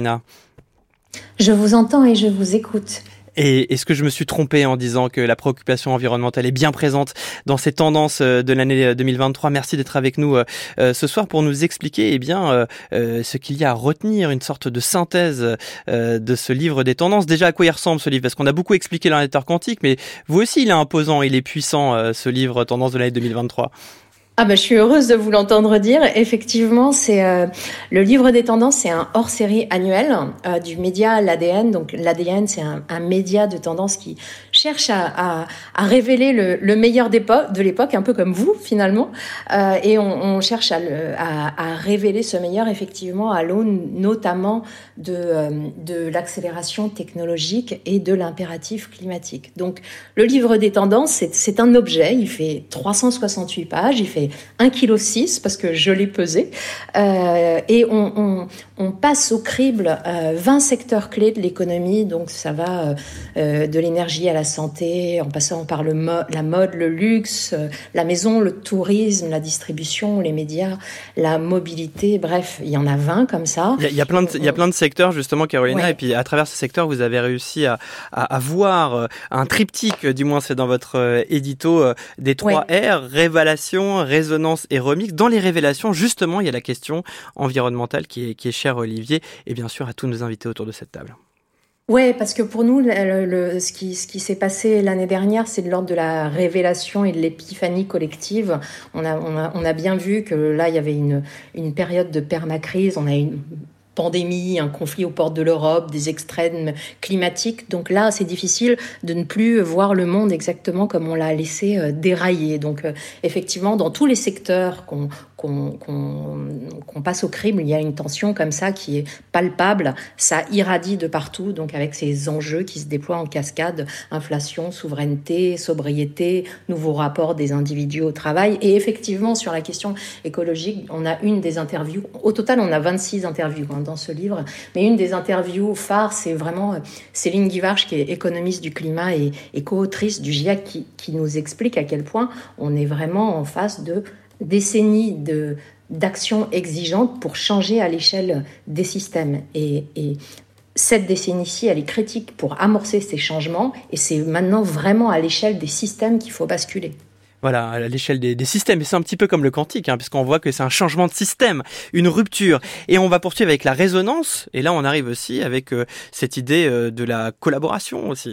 Je vous entends et je vous écoute. Et est-ce que je me suis trompé en disant que la préoccupation environnementale est bien présente dans ces tendances de l'année deux mille vingt-trois ? Merci d'être avec nous euh, ce soir pour nous expliquer eh bien, euh, ce qu'il y a à retenir, une sorte de synthèse euh, de ce livre des tendances. Déjà, à quoi il ressemble ce livre ? Parce qu'on a beaucoup expliqué l'ordinateur quantique, mais vous aussi, il est imposant, il est puissant, euh, ce livre Tendances de l'année deux mille vingt-trois. Ah ben, je suis heureuse de vous l'entendre dire. Effectivement, c'est euh, le livre des tendances, c'est un hors-série annuel euh, du média l'A D N. Donc l'A D N, c'est un, un média de tendance qui cherche à, à, à révéler le, le meilleur de l'époque, un peu comme vous finalement. Euh, et on, on cherche à, le, à, à révéler ce meilleur effectivement à l'aune notamment de, euh, de l'accélération technologique et de l'impératif climatique. Donc le livre des tendances, c'est, c'est un objet. Il fait trois cent soixante-huit pages. Il fait un virgule six kilos parce que je l'ai pesé. Euh, et on, on, on passe au crible euh, vingt secteurs clés de l'économie. Donc ça va euh, de l'énergie à la santé, en passant par le mo- la mode, le luxe, euh, la maison, le tourisme, la distribution, les médias, la mobilité. Bref, il y en a vingt comme ça. Il y a, il y a, plein, de, il y a plein de secteurs justement, Carolina. Ouais. Et puis à travers ces secteurs, vous avez réussi à, à, à voir un triptyque, du moins c'est dans votre édito, des trois ouais. R, révélation, résonance et remix. Dans les révélations, justement, il y a la question environnementale qui est, qui est chère à Olivier et bien sûr à tous nos invités autour de cette table. Ouais, parce que pour nous, le, le, ce qui, ce qui s'est passé l'année dernière, c'est de l'ordre de la révélation et de l'épiphanie collective. On a, on a, on a bien vu que là, il y avait une, une période de permacrise. On a une pandémie, un conflit aux portes de l'Europe, des extrêmes climatiques. Donc là, c'est difficile de ne plus voir le monde exactement comme on l'a laissé euh, dérailler. Donc euh, effectivement, dans tous les secteurs qu'on qu'on, qu'on, qu'on passe au crible. Il y a une tension comme ça qui est palpable, ça irradie de partout, donc avec ces enjeux qui se déploient en cascade, inflation, souveraineté, sobriété, nouveaux rapports des individus au travail. Et effectivement, sur la question écologique, on a une des interviews, au total on a vingt-six interviews hein, dans ce livre, mais une des interviews phares, c'est vraiment Céline Guivarch, qui est économiste du climat et, et co-autrice du GIEC, qui, qui nous explique à quel point on est vraiment en face de décennies de, d'actions exigeantes pour changer à l'échelle des systèmes. Et, et cette décennie-ci, elle est critique pour amorcer ces changements, et c'est maintenant vraiment à l'échelle des systèmes qu'il faut basculer. Voilà, à l'échelle des, des systèmes. Et c'est un petit peu comme le quantique, hein, puisqu'on voit que c'est un changement de système, une rupture. Et on va poursuivre avec la résonance. Et là, on arrive aussi avec euh, cette idée euh, de la collaboration aussi.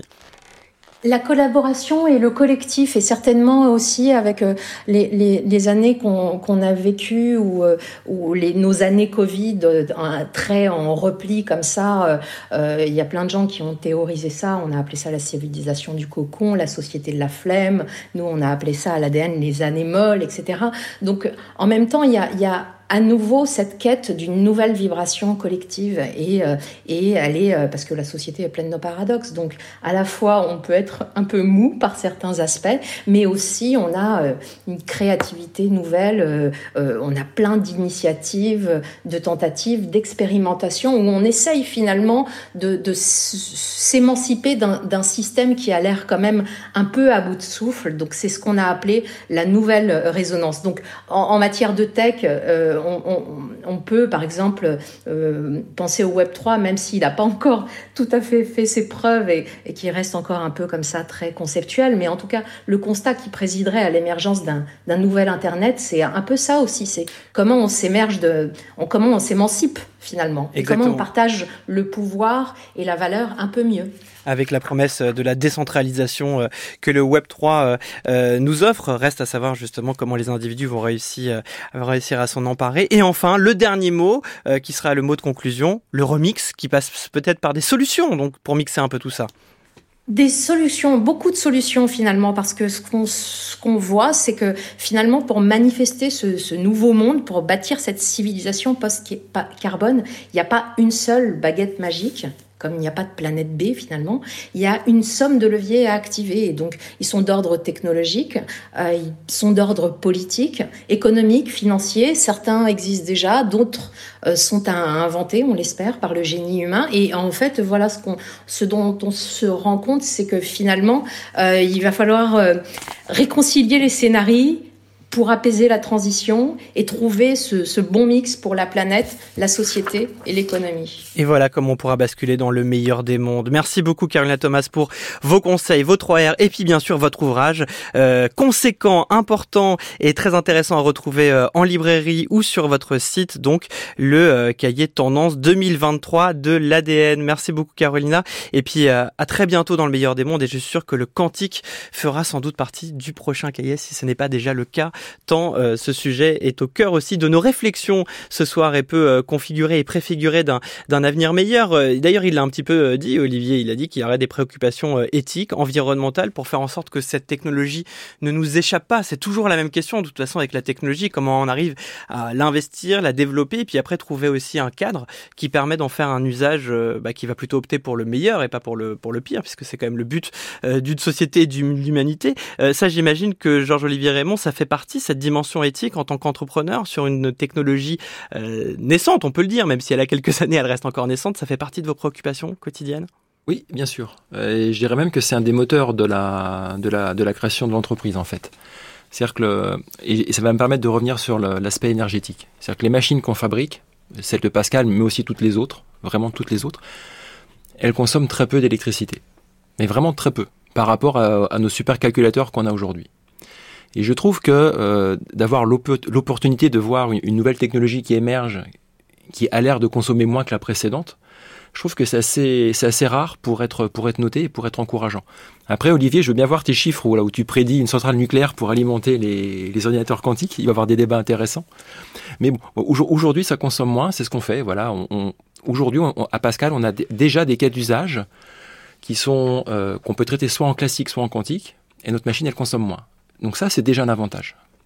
La collaboration et le collectif, et certainement aussi avec euh, les, les, les années qu'on, qu'on a vécues, ou, euh, ou les, nos années Covid, euh, un trait en repli comme ça. Euh, euh, il y a plein de gens qui ont théorisé ça. On a appelé ça la civilisation du cocon, la société de la flemme. Nous, on a appelé ça à l'A D N les années molles, et cetera. Donc, en même temps, il y a, il y a à nouveau cette quête d'une nouvelle vibration collective, et, euh, et elle est, euh, parce que la société est pleine de paradoxes, donc à la fois on peut être un peu mou par certains aspects, mais aussi on a euh, une créativité nouvelle, euh, euh, on a plein d'initiatives, de tentatives, d'expérimentations, où on essaye finalement de, de s'émanciper d'un, d'un système qui a l'air quand même un peu à bout de souffle. Donc c'est ce qu'on a appelé la nouvelle résonance. Donc en, en matière de tech, euh, On, on, on peut, par exemple, euh, penser au web trois, même s'il n'a pas encore tout à fait fait ses preuves et, et qui reste encore un peu comme ça, très conceptuel. Mais en tout cas, le constat qui présiderait à l'émergence d'un, d'un nouvel Internet, c'est un peu ça aussi. C'est comment on s'émerge de, on, comment on s'émancipe finalement. Et comment on partage le pouvoir et la valeur un peu mieux. Avec la promesse de la décentralisation que le web trois nous offre. Reste à savoir justement comment les individus vont réussir, vont réussir à s'en emparer. Et enfin, le dernier mot, qui sera le mot de conclusion, le remix, qui passe peut-être par des solutions, donc pour mixer un peu tout ça. Des solutions, beaucoup de solutions finalement, parce que ce qu'on, ce qu'on voit, c'est que finalement pour manifester ce, ce nouveau monde, pour bâtir cette civilisation post-carbone, il n'y a pas une seule baguette magique. Comme il n'y a pas de planète B finalement, il y a une somme de leviers à activer. Et donc, ils sont d'ordre technologique, euh, ils sont d'ordre politique, économique, financier. Certains existent déjà, d'autres euh, sont à inventer, on l'espère, par le génie humain. Et en fait, voilà ce, qu'on, ce dont on se rend compte, c'est que finalement, euh, il va falloir euh, réconcilier les scénarios pour apaiser la transition et trouver ce, ce bon mix pour la planète, la société et l'économie. Et voilà comment on pourra basculer dans le meilleur des mondes. Merci beaucoup Carolina Thomas pour vos conseils, vos trois R et puis bien sûr votre ouvrage euh, conséquent, important et très intéressant à retrouver euh, en librairie ou sur votre site, donc le euh, cahier tendance deux mille vingt-trois de l'A D N. Merci beaucoup Carolina et puis euh, à très bientôt dans le meilleur des mondes, et je suis sûr que le quantique fera sans doute partie du prochain cahier si ce n'est pas déjà le cas, tant euh, ce sujet est au cœur aussi de nos réflexions ce soir et peut euh, configurer et préfigurer d'un, d'un avenir meilleur. Euh, d'ailleurs, il l'a un petit peu euh, dit, Olivier, il a dit qu'il y aurait des préoccupations euh, éthiques, environnementales, pour faire en sorte que cette technologie ne nous échappe pas. C'est toujours la même question, de toute façon, avec la technologie, comment on arrive à l'investir, la développer, et puis après trouver aussi un cadre qui permet d'en faire un usage euh, bah, qui va plutôt opter pour le meilleur et pas pour le, pour le pire, puisque c'est quand même le but euh, d'une société et d'une humanité. Euh, ça, j'imagine que Georges-Olivier Raymond, ça fait partie, cette dimension éthique en tant qu'entrepreneur sur une technologie euh, naissante, on peut le dire, même si elle a quelques années, elle reste encore naissante, ça fait partie de vos préoccupations quotidiennes ? Oui, bien sûr. Et je dirais même que c'est un des moteurs de la, de la, de la création de l'entreprise, en fait. C'est-à-dire que le, et ça va me permettre de revenir sur le, l'aspect énergétique. C'est-à-dire que les machines qu'on fabrique, celles de Pascal, mais aussi toutes les autres, vraiment toutes les autres, elles consomment très peu d'électricité. Mais vraiment très peu, par rapport à, à nos supercalculateurs qu'on a aujourd'hui. Et je trouve que euh, d'avoir l'opportunité de voir une, une nouvelle technologie qui émerge, qui a l'air de consommer moins que la précédente, je trouve que c'est assez, c'est assez rare pour être, pour être noté et pour être encourageant. Après, Olivier, je veux bien voir tes chiffres où, là, où tu prédis une centrale nucléaire pour alimenter les, les ordinateurs quantiques. Il va y avoir des débats intéressants. Mais bon, aujourd'hui, ça consomme moins, c'est ce qu'on fait. Voilà, on, on, aujourd'hui, on, à Pascal, on a d- déjà des cas d'usage qui sont, euh, qu'on peut traiter soit en classique, soit en quantique, et notre machine, elle consomme moins. Donc ça, c'est déjà un avantage.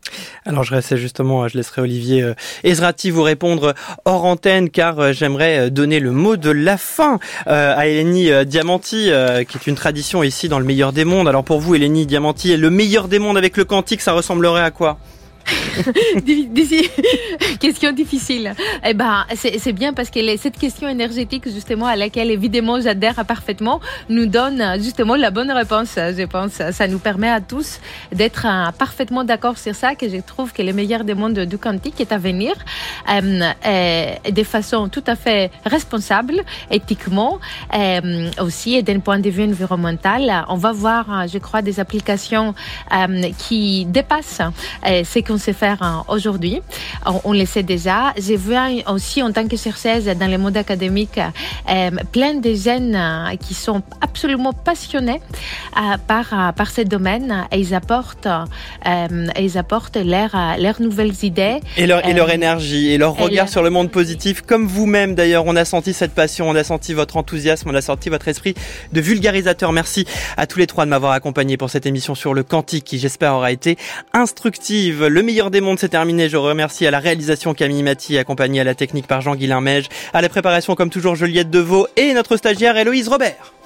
Alors je restais justement, je laisserai Olivier euh, Ezrati vous répondre hors antenne, car euh, j'aimerais donner le mot de la fin euh, à Eleni euh, Diamanti, euh, qui est une tradition ici dans le meilleur des mondes. Alors pour vous, Eleni Diamanti, le meilleur des mondes avec le quantique, ça ressemblerait à quoi ? Question difficile. Eh ben, c'est, c'est bien parce que les, cette question énergétique, justement, à laquelle évidemment j'adhère parfaitement, nous donne justement la bonne réponse. Je pense, ça nous permet à tous d'être uh, parfaitement d'accord sur ça. Que je trouve que le meilleur des mondes du quantique est à venir, euh, et de façon tout à fait responsable, éthiquement, euh, aussi et d'un point de vue environnemental. On va voir, je crois, des applications euh, qui dépassent euh, ce qu'on sait faire aujourd'hui. On, on le sait déjà. J'ai vu aussi en tant que chercheuse dans le monde académique euh, plein de jeunes euh, qui sont absolument passionnés euh, par, euh, par ce domaine et ils apportent, euh, et ils apportent leurs, leurs nouvelles idées. Et leur, euh, et leur énergie et leur et regard leur... sur le monde positif. Comme vous-même d'ailleurs, on a senti cette passion, on a senti votre enthousiasme, on a senti votre esprit de vulgarisateur. Merci à tous les trois de m'avoir accompagné pour cette émission sur le quantique qui, j'espère, aura été instructive. Le meilleur des mondes, c'est terminé. Je remercie à la réalisation Camille Maty, accompagnée à la technique par Jean-Guilain Meige, à la préparation comme toujours Juliette Deveau et notre stagiaire Héloïse Robert.